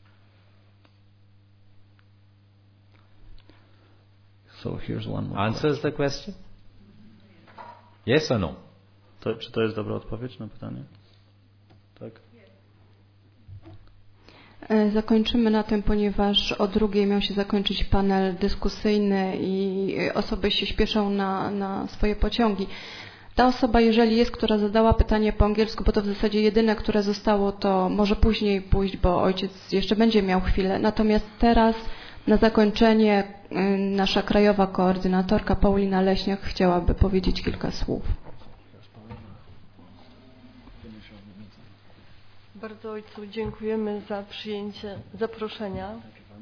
So here's one more Answers the question? Yes or no? Czy to jest dobra odpowiedź na pytanie? Tak? Zakończymy na tym, ponieważ o 2:00 miał się zakończyć panel dyskusyjny i osoby się śpieszą na swoje pociągi. Ta osoba, jeżeli jest, która zadała pytanie po angielsku, bo to w zasadzie jedyne, które zostało, to może później pójść, bo ojciec jeszcze będzie miał chwilę. Natomiast teraz na zakończenie nasza krajowa koordynatorka Paulina Leśniak chciałaby powiedzieć kilka słów. Bardzo Ojcu dziękujemy za przyjęcie zaproszenia.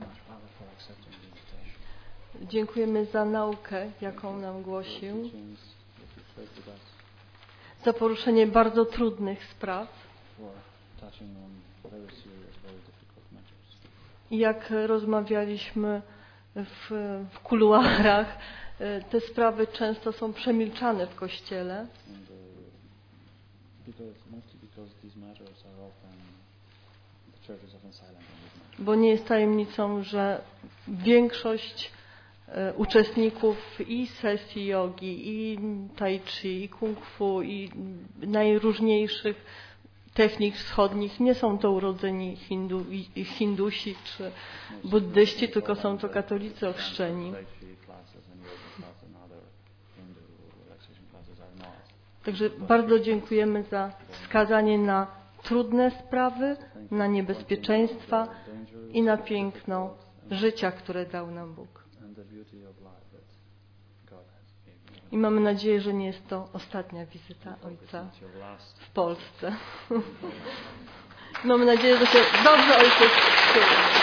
Dziękujemy za naukę, jaką nam głosił. Za poruszenie bardzo trudnych spraw. I jak rozmawialiśmy w kuluarach, te sprawy często są przemilczane w Kościele. Bo nie jest tajemnicą, że większość uczestników i sesji jogi, i tai chi, i kung fu, i najróżniejszych technik wschodnich nie są to urodzeni Hindusi czy buddyści, tylko są to katolicy ochrzczeni. Także bardzo dziękujemy za wskazanie na trudne sprawy, na niebezpieczeństwa i na piękno życia, które dał nam Bóg. I mamy nadzieję, że nie jest to ostatnia wizyta Ojca w Polsce. Mamy nadzieję, że się dobrze Ojciec czuje.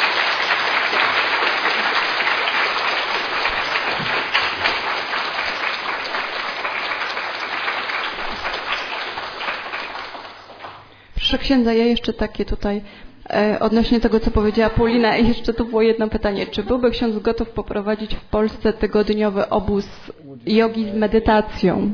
Proszę księdza, ja jeszcze takie tutaj odnośnie tego, co powiedziała Paulina, jeszcze tu było jedno pytanie. Czy byłby ksiądz gotów poprowadzić w Polsce tygodniowy obóz jogi z medytacją?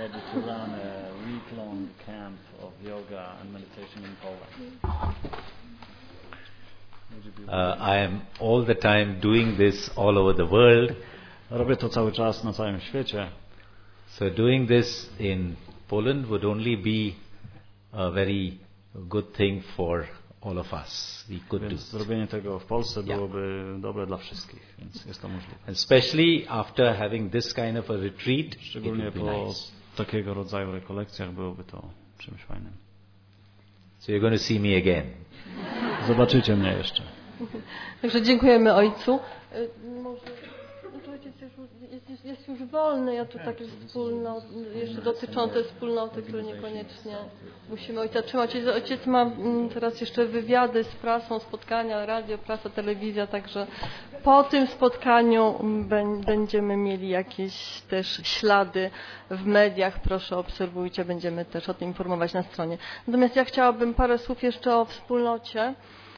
I am all the time doing this all over the world. Robię to cały czas na całym świecie. So doing this in Poland would only be a very good thing for all of us. We could do Więc it. zrobienie tego w Polsce byłoby dobre dla wszystkich, więc jest to możliwe. Especially after having this kind of a retreat, it Szczególnie would be po nice. takiego rodzaju rekolekcjach byłoby to czymś fajnym. So you're going to see me again. Zobaczycie mnie jeszcze. Także dziękujemy Ojcu. Może Ojciec jest już wolny, ja tu takie jeszcze dotyczące wspólnoty, które niekoniecznie musimy Ojca trzymać. Ojciec ma teraz jeszcze wywiady z prasą, spotkania, radio, prasa, telewizja, także po tym spotkaniu będziemy mieli jakieś też ślady w mediach. Proszę obserwujcie, będziemy też o tym informować na stronie. Natomiast ja chciałabym parę słów jeszcze o wspólnocie.